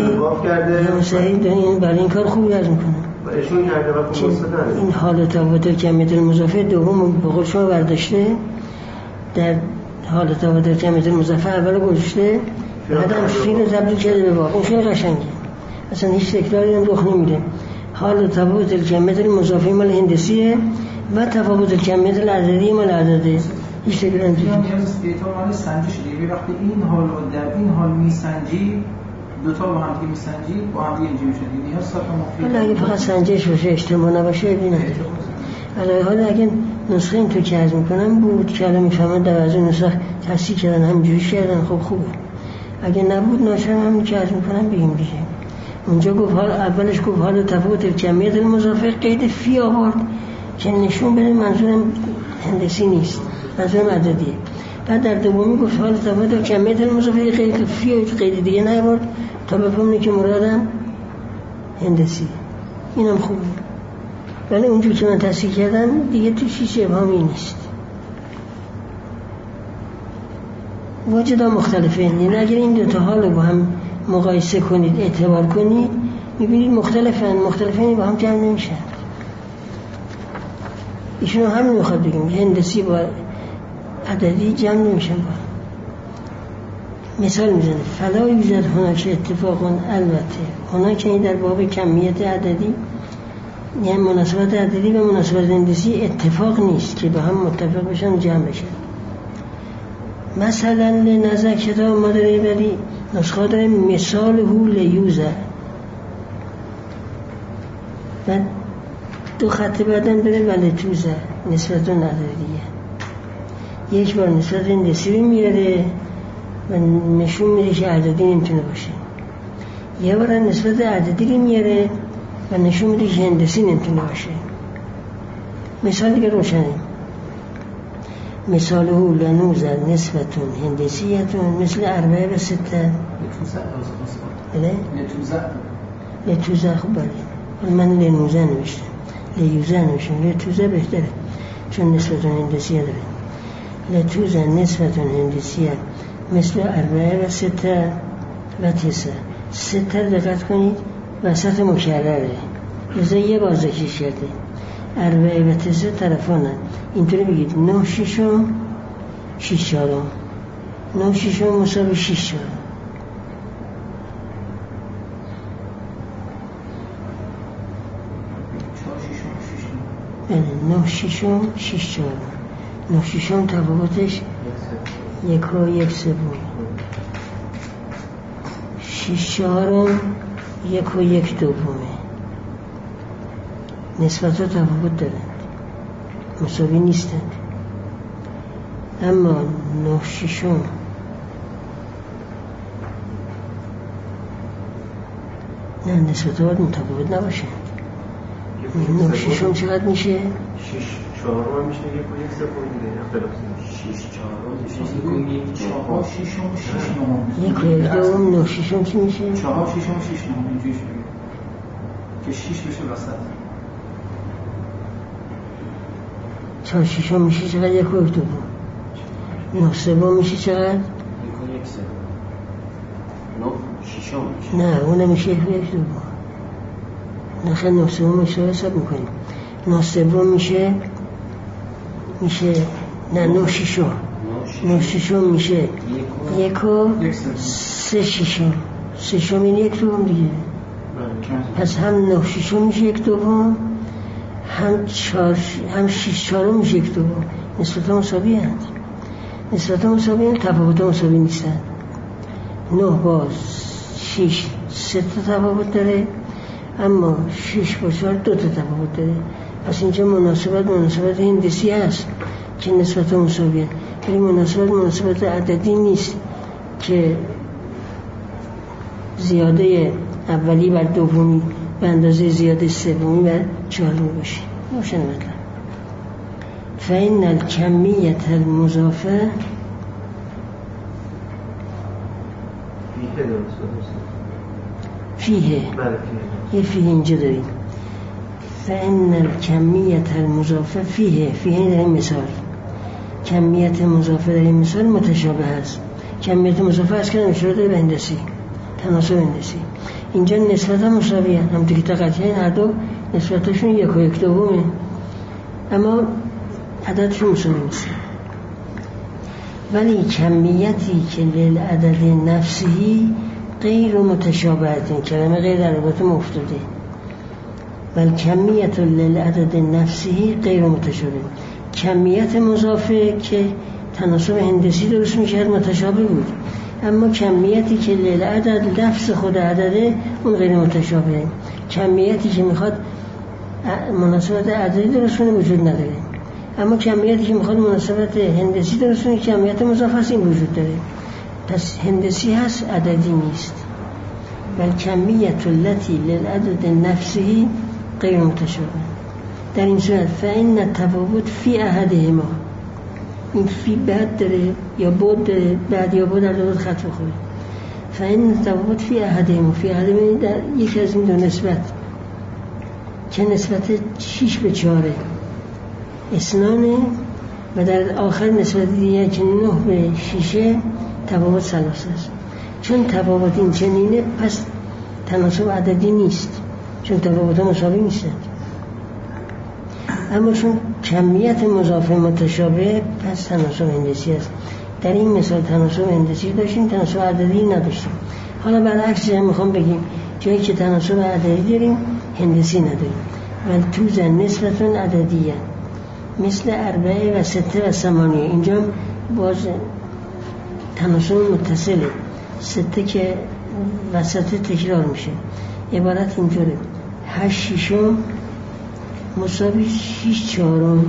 مصحح دارین برای این کار خوب لازم کنه. ایشون کرده و کنسته این حال تفاوت کمیت المضافه دوم به قول شما برداشته در حال تفاوت کمیت المضافه اول گذاشته بعدم فیل تبدیل کرده به واو. این خیلی قشنگه. اصلا هیچ تکراری هم رخ نمیده. حال تفاوت کمیت المضافه مال هندسیه و تفاوت کمیت العددی مال عدده. هیچ تکراری نمیده. نیاز دیتا مال سنجش دیگه. وقتی این حال رو در این حال میسنجی دو تا با هم دیگه میسنجی با هم دیگه اینجوری میشه دیگه. نیاز صرفا مفید. اگه فقط سنجش باشه اجتماع نباشه ابی نداره. علاوه حالا اگه نسخه این تو که عرض میکنم بود که الان میفهمن در از نسخه تصحیح کردن همینجوری کردن خب خوبه. اگه نبود ناشر همین که عرض میکنم بگیم دیگه. اونجا گفت حال اولش گفت حال تفاوت کمیت المضافه قید فی آورد که نشون بده منظورم هندسی نیست منظورم عددیه. بعد در دومی گفت حال تفاوت کمیت المضافه قید فی قید دیگه نیاورد تا بفهمونه که مرادم هندسی. اینم خوبه. ولی اونجور که من تصحیح کردم دیگه توش هیچ ابهامی نیست. واجدا مختلفه. یعنی اگر این دو تا حال رو با هم مقایسه کنید اعتبار کنید میبینید مختلفن با هم جمع نمیشن. ایشون همین میخواد بگیم هندسی با عددی جمع نمیشن. با مثال میزنه فلا یوجد هناک اتفاقون البته هناک این در باب کمیت عددی یعنی مناسبت عددی و مناسبت هندسی اتفاق نیست که با هم متفق بشن جمع بشن. مثلا لنظر کتاب مادره بری نسخه داره مثال هو لیوزه و دو خط بعدن بره ولتوزه نسبت رو نداره دیگه. یک بار نسبت هندسی رو میاره و نشون میده که عددی نمیتونه باشه. یه بار نسبت عددی رو میاره و نشون میده که هندسی نمیتونه باشه. مثال دیگه روشنه. مثاله لنوزه نسبتون هندسیتون مثل اربعه و سته. لتوزه خوب بله. من لنوزه نوشتم لیوزه نوشتم. لتوزه بهتره چون نسبتون هندسیه داره. لتوزه نسبتون هندسیه مثل اربعه و سته و تسه. سته دقت کنید وسط مکرره رضا یه بار ذکرش کرده. اربعه و تسه طرفانه. اینطوری بگید 9 ششم 6 چهارم 9 ششم مساوی 6 چهارم. بله 9 ششم 6 چهارم. 9 ششم تفاوتش 1 و 1 سوم. 6 چهارم 1 و 1 دومه. نسبت ها تفاوت دارند مساوی نیستند. اما 9 ششم نه نسبت ها باید متفاوت نباشند. 9 ششم چقدر میشه؟ 6 چهارم میشه 1 و 1 سوم دیگه اختلاف 6 چهارم 1 و 1 دوم 9 ششم چی میشه؟ 4 ششم 6 نهم اینجوری شده که 6 بشه وسط. 4 ششم میشه چقدر 1 و 1 دوم. 9 سوم میشه چقدر 1 و 1 سوم. 9 6 ششم نه اونم میشه یک دوم. نه خیلی 9 سومش رو حساب میکنیم. 9 سوم میشه نه 9 ششم. 9 ششم میشه 1 و 3 ششم. ششم این 1 دوم دیگه. پس هم 9 ششم میشه 1 دوم، هم 6 چهارم میشه 1 دوم. نسبتا مساوی هست. نسبتا مساوی هست، تفاوت مساوی نیستن. 9 با 6 3 تا تفاوت داره، اما 6 با 4 2 تا تفاوت داره. پس اینجا مناسبت هندسی هست که نسبتا مساوی هست، ولی مناسبت عددی نیست که زیاده اولی بر دومی به اندازه زیاده سومی بر چهارمی باشه. روشن مطلب. فإن الكمية المضافة فيه یه فیه اینجا داریم. فإن الكمية المضافة فيه در این مثال، کمیت مضافه در این مثال متشابه است. کمیت مضافه از که نمیشه داره به هندسی، تناسب هندسی. اینجا نسبت هم مساوی هست، هم دیگه تقطیه این هر دو نسبتشون 1 و 1 دومه، اما عددشون مساوی نیست. ولی کمیتی که للعدد نفسی غیر متشابهت، این کلمه غیر در رابطه افتاده. ولی کمیت للعدد نفسی غیر متشابه، کمیت مضافه که تناسب هندسی درست میشه متشابه بود، اما کمیتی که للعدد نفس خود عدده اون غیر متشابه. کمیتی که میخواد مناسبت عددی درست کنه وجود نداره، اما کمیتی که میخواد مناسبت هندسی درست کنه کمیت مضافه است، این وجود داره. پس هندسی هست، عددی نیست. بل کمیت التي للعدد نفسه غیر متشابه. در این صورت فإن التفاوت فی احدهما، این فی بعد داره یا بود داره، بعد یا بود در دو خط بخوره. فإن التفاوت فی احدهما، فی احدهما در یک از این دو نسبت که نسبت 6 به 4 اثنانه و در آخر نسبت دیگه که 9 به 6 تفاوت ثلاثه است. چون تفاوت این چنینه پس تناسب عددی نیست، چون تفاوت مساوی نیستند. اما چون کمیت مضافه متشابه پس تناسب هندسی است. در این مثال تناسب هندسی داشتیم، تناسب عددی نداشتیم. حالا برعکس میخوام بگیم جایی که تناسب عددی داریم هندسی نداریم. ولی توزن نسبتون عددیه مثل 4 و 6 و 8. اینجا باز تناسب متصله، 6 که وسط تکرار میشه. عبارت اینجوره: 8 ششم مساوی 6 چهارم.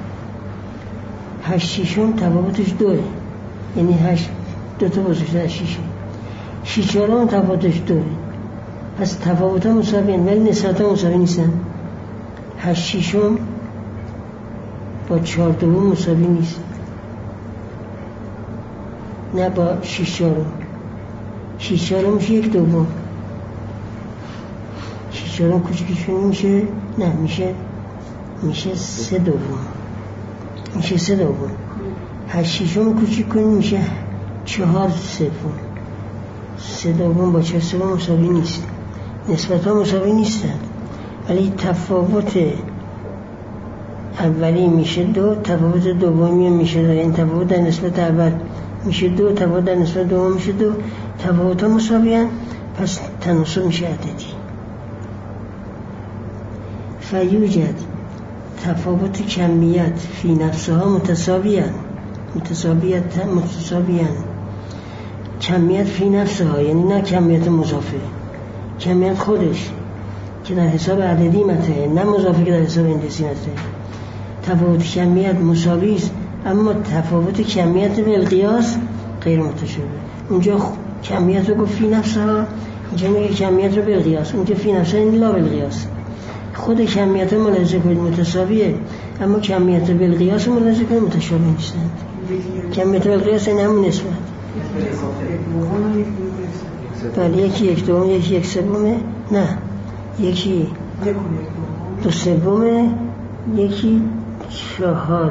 8 ششم تفاوتش 2، یعنی 8 2 تا بزرگتر از 6. 6 چهارم تفاوتش 2. پس تفاوت ها مساوی هستند ولی نسبت ها مساوی نیستن. 8 ششم با 4 دوم مساوی نیست، نه با 6 چهارم. 6 چهارم میشه 1 دوم. 6 چهارم کوچکشون میشه، نه میشه 3 دوم. میشه 3 دوم. 8 ششم کوچک کنیم میشه 4 سوم. 3 دوم با 4 سوم مساوی نیست. نسبت ها مساوی نیستن، ولی تفاوت اولی میشه 2، تفاوت دومی میشه 2. این تفاوت در نسبت اول میشه 2، تفاوت در نسبت دوم میشه 2. تفاوت ها مساوی هستند، پس تناسب میشه عددی. فیوجد تفاوت کمیت فی نفسها متساویان. کمیت فی نفسها یعنی نه کمیت مضافه، کمیت خودش که در حساب عددی مطرحه، نه مضافه که در حساب هندسی مطرحه. تفاوت کمیت مساوی است، اما تفاوت کمیت بالقیاس غیر متشابه. اونجا کمیت رو گفت فی نفسها، اینجا میگه کمیت رو بالقیاس. اونجا فی نفسها این لا بالقیاس. خود کمیت رو ملاحظه کنید متساویه، اما کمیت بالقیاس رو ملاحظه کنید متشابه نیستند. کمیت بالقیاس این همون نسبت. بله، یکی 1 دوم، یکی 1 سومه، نه یکی 2 سومه، یکی 4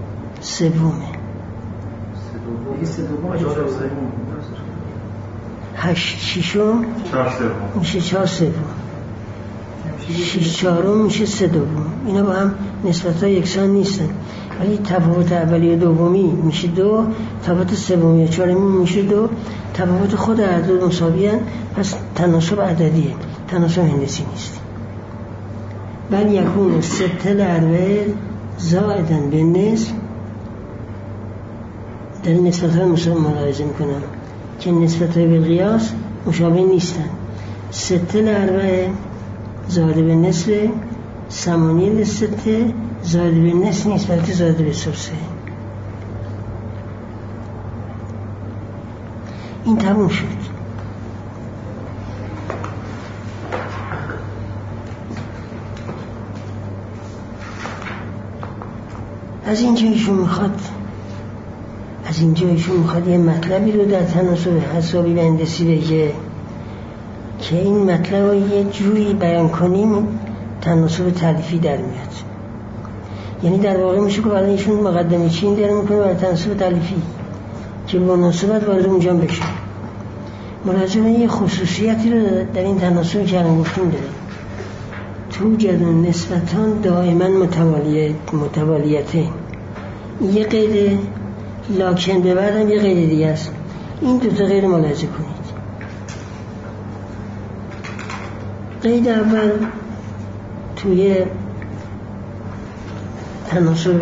سومه. 8 ششم میشه 4 سوم، 6 چهارم میشه 3 دوم. اینا با هم نسبت‌ها یکسان نیستن، ولی تفاوت اولی و دومی میشه 2، تفاوت سومی و چهارمی میشه 2، تفاوت خود هر دو مساوی هستند. پس تناسب عددیه، تناسب هندسی نیست. بل یکون 6 الاربعه زائدا بالنصف. در این نسبت‌ها ملاحظه میکنم که نسبت‌های بالقیاس مشابه نیستن. 6 الاربعه زائد بالنصف، 8 للسته زائد بالنصف نیست، بلکه زائد بالثلثه. این تموم شد. از اینجا ایشون میخواد یه مطلبی رو در تناسب حسابی و هندسی بگه که این مطلب رو یه جوری بیان کنیم تناسب تالیفی در میاد. یعنی در واقع میشه که برای ایشون مقدمه چین در میکنه برای تناسب تالیفی که مناسبت وارد اونجا بشه. ملاحظه یه خصوصیتی رو در این تناسب که الان گفتیم داره. توجد نسبتان دائما متوالیته. یه قید لکن به بعدم یه قید دیگه است. این دو تا قید ملاحظه کنید. قید اول توی تناسب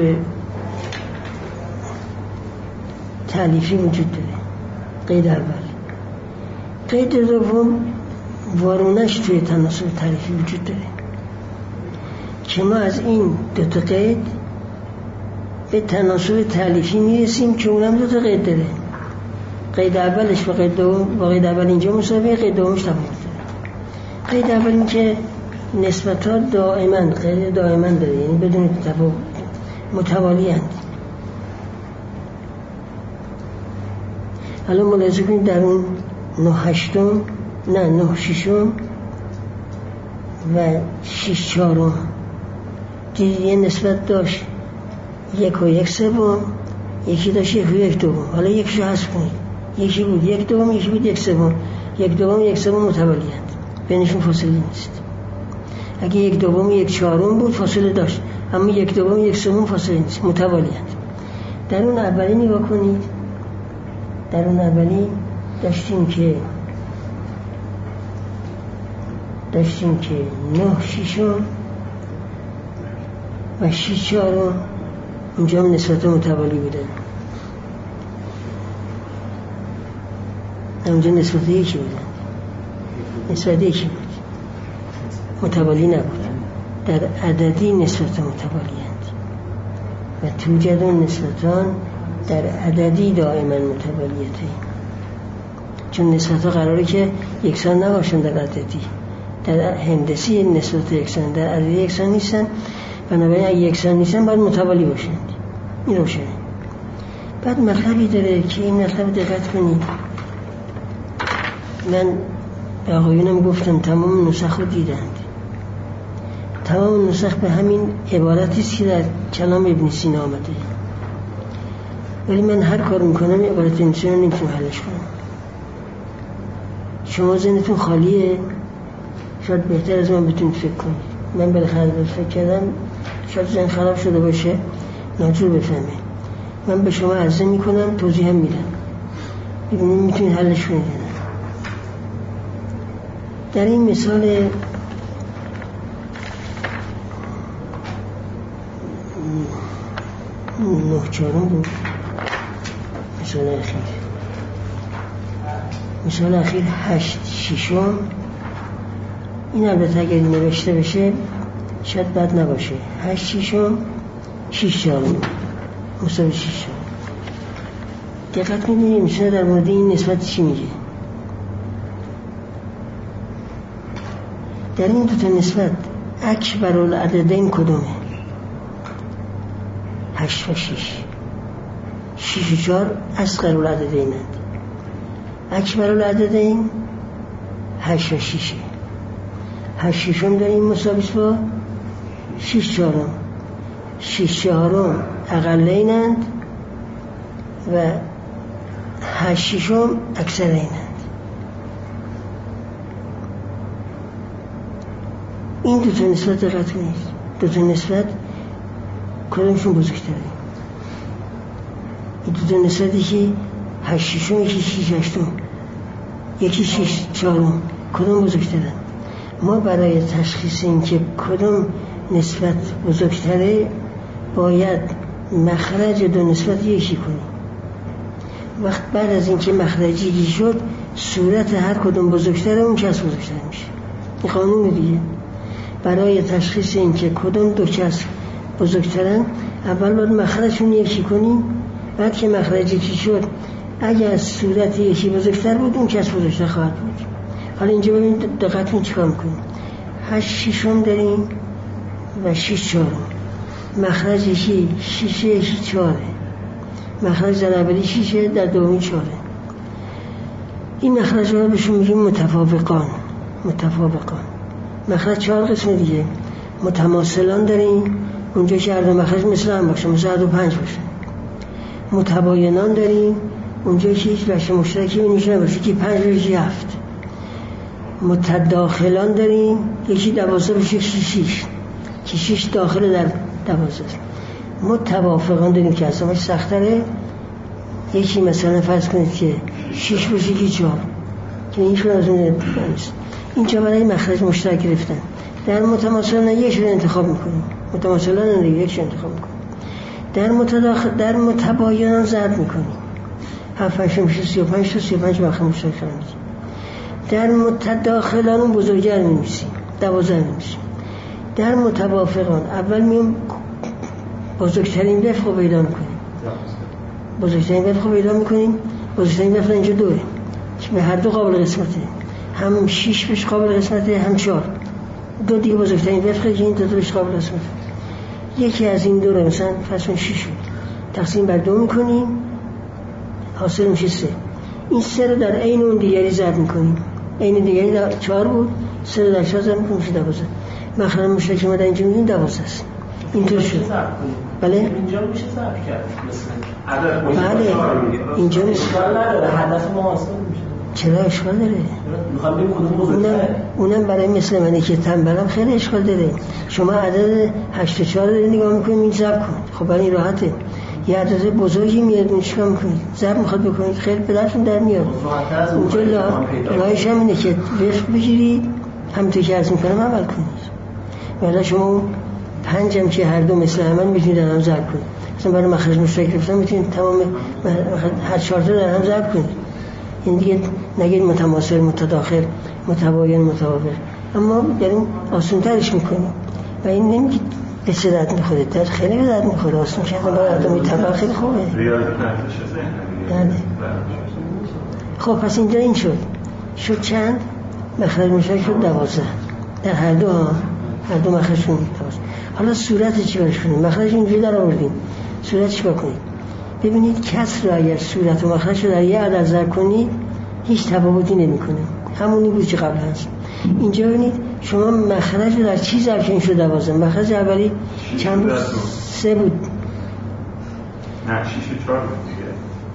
تالیفی وجود داره. قید اول. قید دوم وارونش توی تناسب تالیفی وجود داره که ما از این دو تا قید به تناسب تالیفی میرسیم که اونم دو تا قید داره. قید اولش و قید دوم با قید اول اینجا مساویه، قید دومش تفاوت داره. قید اول این که نسبت‌ها دائما قید دائما داره، یعنی بدون تفاوت متوالی هستند. حالا ملاحظه کنید در اون 9 ششم و 6 چهارم دیدید یه نسبت داشت 1 و 1 سوم، یکی داشت 1 و 1 دوم. حالا یکیشو حذف کنید، یکی بود 1 دوم، یکی بود 1 سوم. 1 دوم 1 سوم متوالی هستند، بینشون فاصله نیست. اگه 1 دوم 1 چهارم بود فاصله داشت، اما 1 دوم 1 سوم فاصله نیست، متوالی هستند. در اون اولی نگاه کنید. در اون اولی داشتیم که 9 ششم و 6 چهارم اونجا هم نسبت متوالی بودن. اونجا نسبت یکی بودن، نسبت یکی بود، متوالی نبود. در عددی نسبت متوالی هست و توجد نسبتان در عددی دائما متوالیته، چون نسبت ها قراره که یکسان نباشن. در عددی در هندسی نسبت یکسان، در عددی یکسان نیستن، بنابراین اگه یکسان نیستن باید متوالی باشند. این روشنه. بعد مطلبی داره که این مطلب دقت کنید. من به آقایونم گفتم تمام نسخ رو دیدند. تمام نسخ به همین عبارتی است که در کلام ابن سینا آمده، ولی من هر کار میکنم عبارت ابن سینا نمیتونم حلش کنم. شما ذهنتون خالیه، شاید بهتر از من بتونید فکر کنید. من بالاخره فکر کردم شاید ذهن خراب شده باشه، ناجور بفهمه. من به شما عرضه میکنم، توضیح هم میدم، ببینید میتونید حلش کنید. در این مثال 9 چهارم بود. مثال اخیر 8 ششم. این البته اگر نوشته بشه شاید بد نباشه. 8 ششم 6 چهارم مساوی 6 چهارم. دقت می‌کنید مثلا در مورد این نسبت چی میگه؟ در این دو تا نسبت اکبر العددین کدومه؟ 8 و 6. 6 و 4 اصغر العددین هست. اکبر العددین 8 و 6. 8 ششم داریم مساویس با 6 چهارم. 6 چهارم اقلین هست و 8 ششم اکثرین هست. این دو تا نسبت دقت کنید، دو تا نسبت کدومشون بزرگتره؟ این دو تا نسبتی که 8 یکی 6 8 یکی 6 4 کدوم بزرگتره؟ ما برای تشخیص این که کدوم نسبت بزرگتره باید مخرج دو نسبت یکی کنیم. وقت بعد از اینکه مخرج یکی شد صورت هر کدوم بزرگتره اون کس بزرگتر میشه. این قانون دیگه. برای تشخیص این که کدوم دو کس بزرگترن اول باید مخرجشون یکی کنیم، بعد که مخرج یکی شد اگر صورت یکی بزرگتر بود اون کس بزرگتر خواهد بود. حالا اینجا ببینید دقت کنید چیکار میکنیم. 8 ششم داریم و 6 4. مخرج یکی 6 یکی 4. مخرج در اولی 6 در دومی 4. این مخرج رو بهشون میگیم متفاوقان. مخرج 4 قسم دیگه. متماثلان داریم، اونجا که هر دو مخرج مثل هم باشه، مثل هر دو 5 باشه. متباینان داریم، اونجا که هیچ بخش مشترکی بینش نباشه، که 5 و یکی 7. متداخلان داریم، یکی 12 بشه 6 که 6 داخل در 12. متوافقان داریم که اصلاش سختره، یکی مثلا فرض کنید که 6 باشه یکی 4 که اینشون از اون نیست. اینجا برای مخرج مشترک گرفتن. در متماثلان یک رو انتخاب میکنیم، متماثلان یک رو انتخاب میکنیم. در متباینان ضرب میکنیم، 7 8 میشه 35 تا 35 مخرج مشترک قرار میدیم. در متداخلان اون بزرگتر می‌نویسیم، 12 می‌نویسیم. در متوافقان اول میام بزرگترین وفق رو پیدا می‌کنیم. بزرگترین وفق رو پیدا می‌کنیم. بزرگترین وفق اینجا 2 که به هر دو قابل قسمته. هم 6 بهش قابل قسمته، هم 4. دو دیگه بزرگترین وفقه که این دو بهش قابل قسمته. یکی از این دو رو مثلا فرض کن 6 تقسیم بر 2 می‌کنیم، حاصل میشه 3. این 3 رو در عین اون دیگری ضرب می‌کنیم. عین دیگری 4 بود، 3 رو در 4 ضرب می‌کنیم میشه 12. مخرج مشترک ما در اینجا می‌گیم 12 است. اینطور شد. بله؟ اینجا میشه ضرب کرد مثلا عدد بله. اینجا اشکال نداره، هدف ما حاصل میشه. چرا اشکال داره؟ می‌خوام ببینم کدوم بزرگتره. اونم برای مثل منی که تنبلم خیلی اشکال داره. شما عدد 8 و 4 رو نگاه می‌کنید این ضرب کنید. خب برای این راحته. یه عدد بزرگی میاد اون چیکار میکنید؟ ضرب میخواد بکنید خیلی پدرتون در میاد. اونجا راهش هم اینه که وفق بگیرید همونطور که عرض میکنم عمل کنید. ولی شما 5 هم که هر دو مثل هم میتونید در هم ضرب کنید. مثلا برای مخرج مشترک گرفتن میتونید تمام هر 4 تا در هم ضرب کنید. این دیگه نگید متماثل، متداخل، متباین، متوافق. اما داریم آسان‌ترش میکنیم و این نمیگید به چه درد میخوره، در خیلی به درد میخوره. آسان کردن برای آدمی تنبل خیلی خوبه. درده. خب پس اینجا این شد چند؟ مخرج مشترک شد 12 در هر دو مخرج شد 12. حالا صورت چی برش کنیم؟ مخرج اینجوری در آوردیم، صورت چی بکنید؟ ببینید کسر رو اگر صورت و مخرج رو در یه عدد ضرب کنید هیچ تفاوتی نمیکنه، همونی بود که قبل هست. اینجا ببینید شما مخرج رو در چی ضرب کنید شد 12. مخرج اولی چند بود؟ 3 بود. نه 6 و 4 بود دیگه.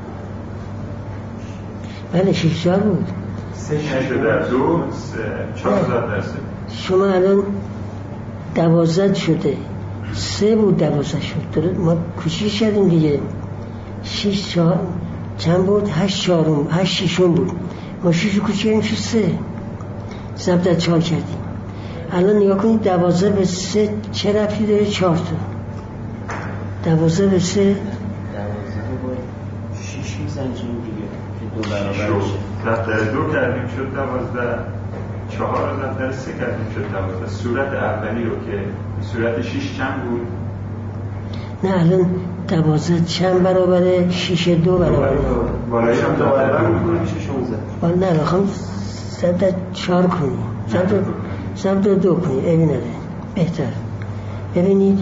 بله 6 و 4 بود. 3 در 2 4 در 3. شما الان 12 شده، 3 بود 12 شد. درست ما کوچیک کردیم دیگه. 6 4 چند بود؟ 8 4 8 6 بود. ما 6 رو کوچیک کردیم شد 3. ضرب در 4 کردیم. الان نگاه کنید 12 به 3 چه ربطی داره؟ 4 تا 12 به 3 12 با 6 میزنیم دیگه که 2 برابر میشه. ضرب در 2 کردیم شد 12. 4 رو ضرب در 3 کردیم شد 12. صورت اولی رو که صورت 6 چند بود؟ نه الان 12 چند برابره؟ 6 2 برابره. بالایش هم 2 برابر میشه 16. نه بخوام ضرب در 4 کنیم، ضرب در 2 کنیم، ایوی نده بهتر. ببینید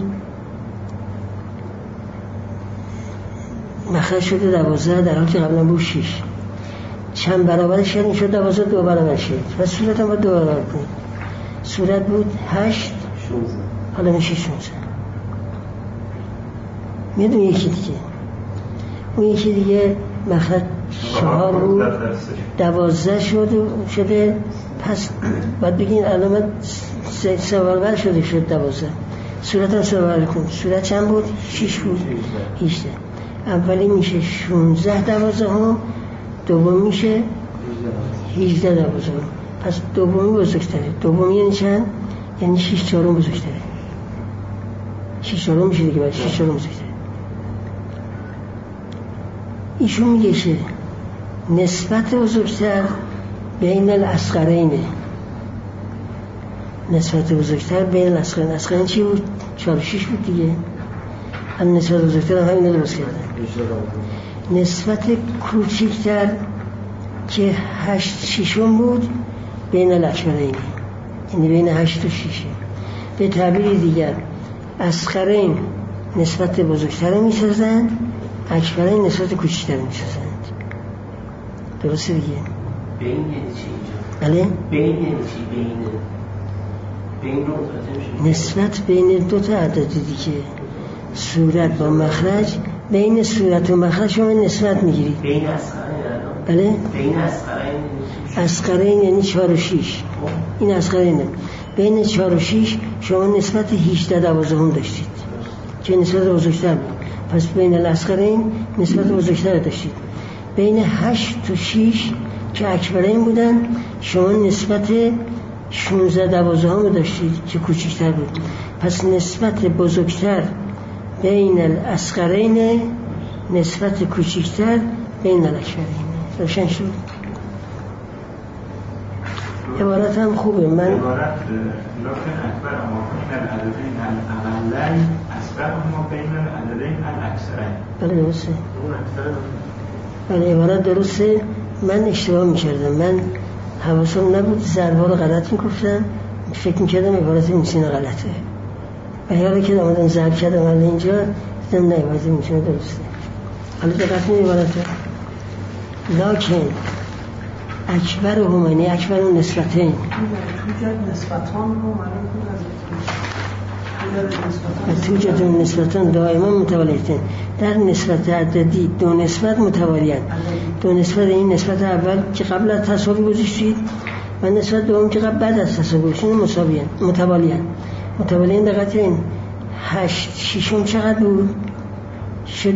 مخرج شده 12 در حال که قبلا بود 6. چند برابرش کردیم شد 12 2 برابر شد و صورت هم باید 2 برابر کنیم. صورت بود 8 16 حالا میشه 16. میدونی یکی دیگه اون یکی دیگه مخرج 4 بود 12 شده. پس باید بگین علامت 3 برابر شد 12. صورت هم 3 برابر کن. صورت چند بود؟ 6 بود 18. اولی میشه 16 دوازدهم، دوم میشه 18 دوازدهم. پس دومی بزرگتره. دومی یعنی چند؟ یعنی 6 چهارم بزرگتره. 6 چهارم میشه دیگه، باید 6 چهارم بزرگتره. ایشون میگه که نسبت بزرگتر بین الاصغرینه. نسبت بزرگتر بین الاصغرین. اصغرین چی بود؟ 4 و 6 بود دیگه. هم نسبت بزرگتر هم همین درست کردن. نسبت کوچکتر که 8 ششم بود بین الاکبرین، یعنی بین 8 و 6. به تعبیر دیگر اصغرین نسبت بزرگتر رو میسازند، اکبرین نسبت کوچکتر رو میسازند. درسته دیگه؟ بین یعنی چی اینجا؟ بله؟ بین یعنی چی؟ بین رو متوجه میشه؟ نسبت بین دو تا عددی که صورت با مخرج، بین صورت و مخرج شما نسبت میگیرید. بین اصغرین. بله؟ بین اصغرین. اصغرین یعنی 4 و 6. این اصغرینه. بین 4 و 6 شما نسبت 18 دوازدهم داشتید که نسبت بزرگتر بود. پس بین الاصغرین نسبت بزرگتر داشتید. بین 8 و 6 که اکبرین بودن شما نسبت 16 دوازدهم داشتید که کوچکتر بود. پس نسبت بزرگتر بین الاصغرین، نسبت کوچکتر بین الاکبرین. روشن شد؟ عبارت هم خوبه. من عبارت لکن اکبر اما بین العددین الاقلین اصغر اما بین العددین الاکثرین. بله درسته. بله عبارت درسته. من اشتباه میکردم، من حواسم نبود، ضربا رو غلط میگفتم، فکر میکردم عبارت میسینه غلطه. و حالا که آمدم ضرب کردم حالا اینجا دیدم نه عبارت میسینه درسته. حالا دقت کنید عبارت لکن اکبر همانی اکبر و نسبتین. توجد نسبتان رو معلوم کنید. توجد نسبتان دائما متوالیتن. در نسبت عددی دو نسبت متوالیان. دو نسبت این نسبت اول که قبل از تساوی گذاشتید و نسبت دوم که بعد از تساوی گذاشتید مساویان متوالیان. متوالیان دقت این 8 ششم چقدر بود؟ شد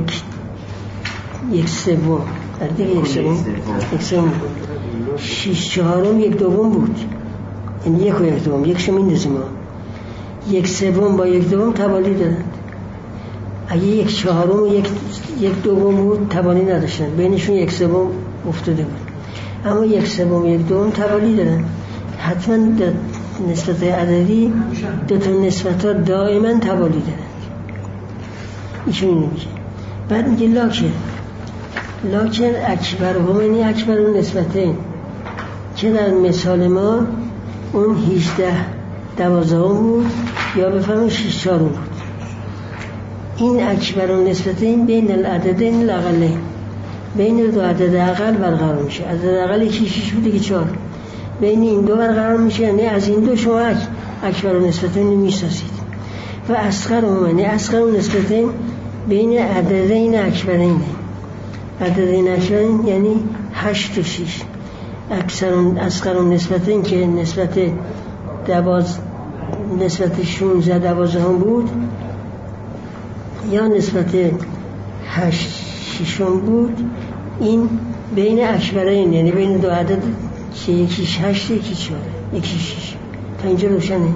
یک سوم. در دیگه یک سوم بود. 6 چهارم یک دوم بود، یعنی یک و یک دوم. یک شو میندازیم ها. یک سوم با یک دوم توالی دادند. اگه یک چهارم و یک دوم بود توالی نداشتن، بینشون یک سوم افتاده بود. اما یک سوم و یک دوم توالی دادند. حتما نسبت عددی دو تا نسبت ها دائما توالی دادند. ایشون نمیگه. بعد میگه لکن اکبر همینی اکبر اون نسبتین که در مثال ما اون 18 دوازدهم بود یا بفهمون 6 چهارم بود. این اکبر اون نسبتین بین العددین الاقلین، بین دو عدد اقل برقرار میشه. عدد اقل یکی 6 بود دیگه 4، بین این دو برقرار میشه. یعنی از این دو شما اکبر اون نسبتین میسازید. و اصغر همینی اصغر اون نسبتین بین عددین اکبرینه. عددین اکبرین یعنی 8 و 6. اصغر نسبتین که نسبت 16 دوازدهم بود یا نسبت 8 ششم بود، این بین اکبرین یعنی بین دو عدد که یکیش 8 یکیش 4 یکیش 6. تا اینجا روشنه؟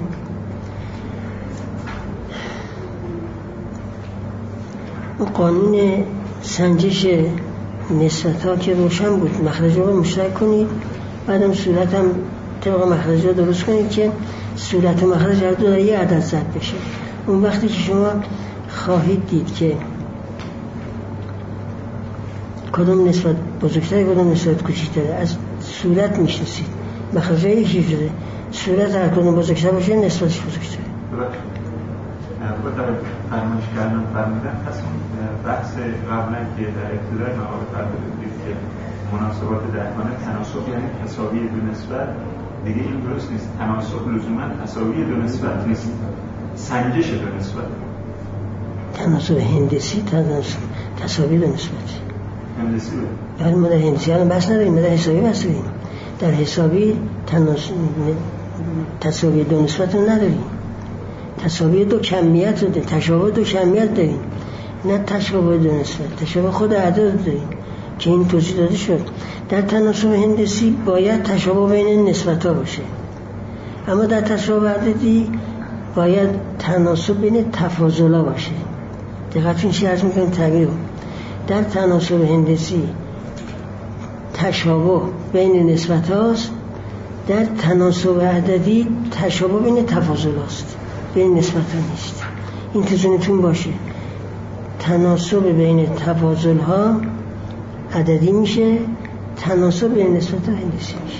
قانون سنجش نسبت ها که روشن بود. مخرج رو مشترک کنید، بعدم صورت هم طبق مخرج رو درست کنید که صورت و مخرج هر دو در یه عدد ضرب بشه. اون وقتی که شما خواهید دید که کدوم نسبت بزرگتره کدوم نسبت کوچکتره از صورت میشناسید. مخرج یکی شده، صورت هر کدوم بزرگتر باشه نسبتش بزرگتره. فرمایش کردن فرمودن پس اون بحث قبلا که در ابتدای مقاله فرمودید که مناسبات دهگانه تناسب یعنی تساوی دو نسبت، دیگه این درست نیست. تناسب لزوما تساوی دو نسبت نیست، سنجش دو نسبت. تناسب هندسی تساوی دو نسبت. هندسی بود. برای ما در هندسی الان بس نداریم، ما در حسابی بس داریم. در حسابی تساوی دو نسبت رو نداریم، تساوی دو کمیت رو داریم، تشابه دو کمیت داریم، نه تشابه دو نسبت، تشابه خود عدد داریم که این توضیح داده شد. در تناسب هندسی باید تشابه بین نسبت ها باشه، اما در تشابه عددی باید تناسب بین تفاضل ها باشه. دقیقاً چی عرض میکنم تغییر. در تناسب هندسی تشابه بین نسبت هاست، در تناسب عددی تشابه بین تفاضل هاست، بین نسبت ها نیست. این تزونتون باشه. تناسب بین تفاضل ها عددی میشه، تناسب بین نسبت ها هندسی میشه.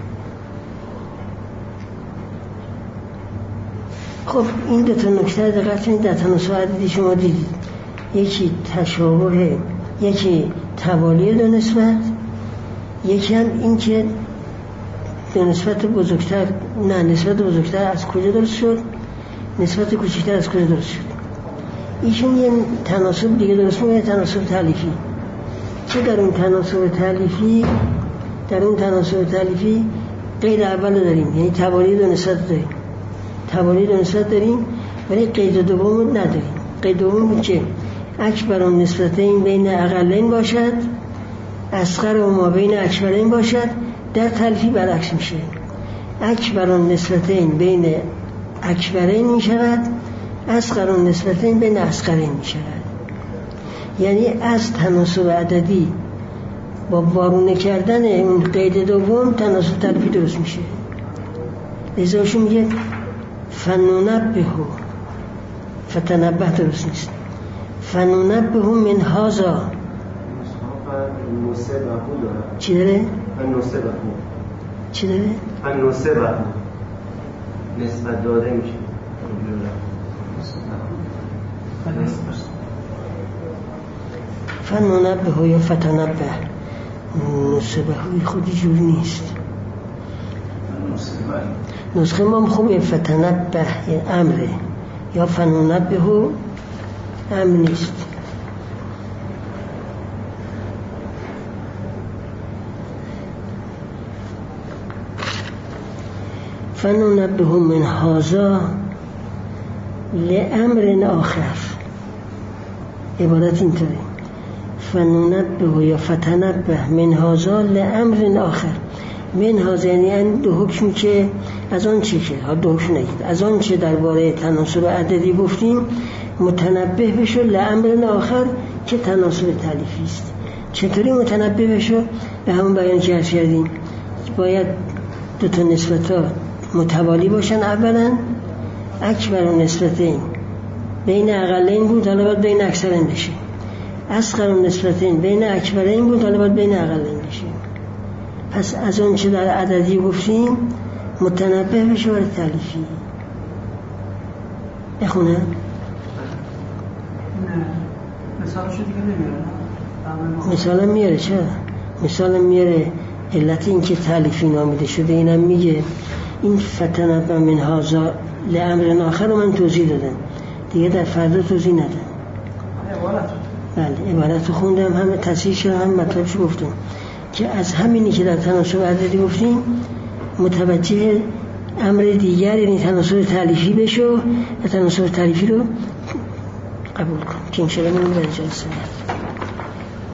خب این دو تا نکته دقت کنید. در تناسب عددی شما دیدید یکی تشابه، یکی توالی دو نسبت، یکی هم این که دو نسبت بزرگتر، نه نسبت بزرگتر از کجا درست شد، نسبت کوچکتر از کجا درست شد. ایشون یه تناسب دیگه درست می‌کنه، تناسب تالیفی. چه در اون تناسب تالیفی، در اون تناسب تالیفی قید اول داریم، یعنی توالی دو نسبت داریم، توالی دو نسبت داریم، ولی قید دوم نداریم. قید دوم چه؟ اکبر نسبتین بین اقلین باشد، اصغر و ما بین اکبرین باشد. در تالیفی برعکس میشه، اکبر نسبتین بین اکبرین میشود، اصغر نسبتین بین اصغرین میشود. یعنی از تناسب عددی با وارونه کردن اون قید دوم تناسب تالیفی درست میشه. لذاشون میگه فننبه فتنبه درست نیست، فننبه من هازا. چی داره؟ چی داره؟ نسبت داده میشه. فننبه یا فتنبه، نسبه خودی جور نیست. نسخه ما خوبه فتنبه امره، یا فننبه امر نیست. فننبه من هذا لامر آخر. عبارت اینطوری، فننبه یا فتنبه من هذا لامر آخر. من هذا یعنی دو حکمی که از آن چی که دو حکم نگید، از آن چه درباره تناسب عددی گفتیم متنبه بشو لامر آخر که تناسب تالیفی است. چطوری متنبه بشو؟ به همون بیان که عرض کردیم، باید دو تا نسبت ها متوالی باشن. اولا اکبر نسبتین بین اقلین بود، حالا باید بین اکثرین بشه. اصغر نسبتین بین اکبرین بود، حالا باید بین اقلین بشه. پس از اون چه در عددی گفتیم متنبه بشه برای تالیفی. بخونه؟ نه مثالشو دیگه نمیاره. مثال میاره. چرا؟ مثال میاره. علت این که تالیفی نامیده شده اینم میگه. این فتنبه من هذا لامر آخر رو من توضیح دادم دیگه، در فردا توضیح ندم. بله عبارت رو خوندم، همه تصحیح شد، هم مطلبشو گفتم که از همینی که در تناسب عددی گفتیم متوجه امر دیگر یعنی تناسب تالیفی بشو و تناسب تالیفی رو قبول کن که انشاءالله میریم در جلسه.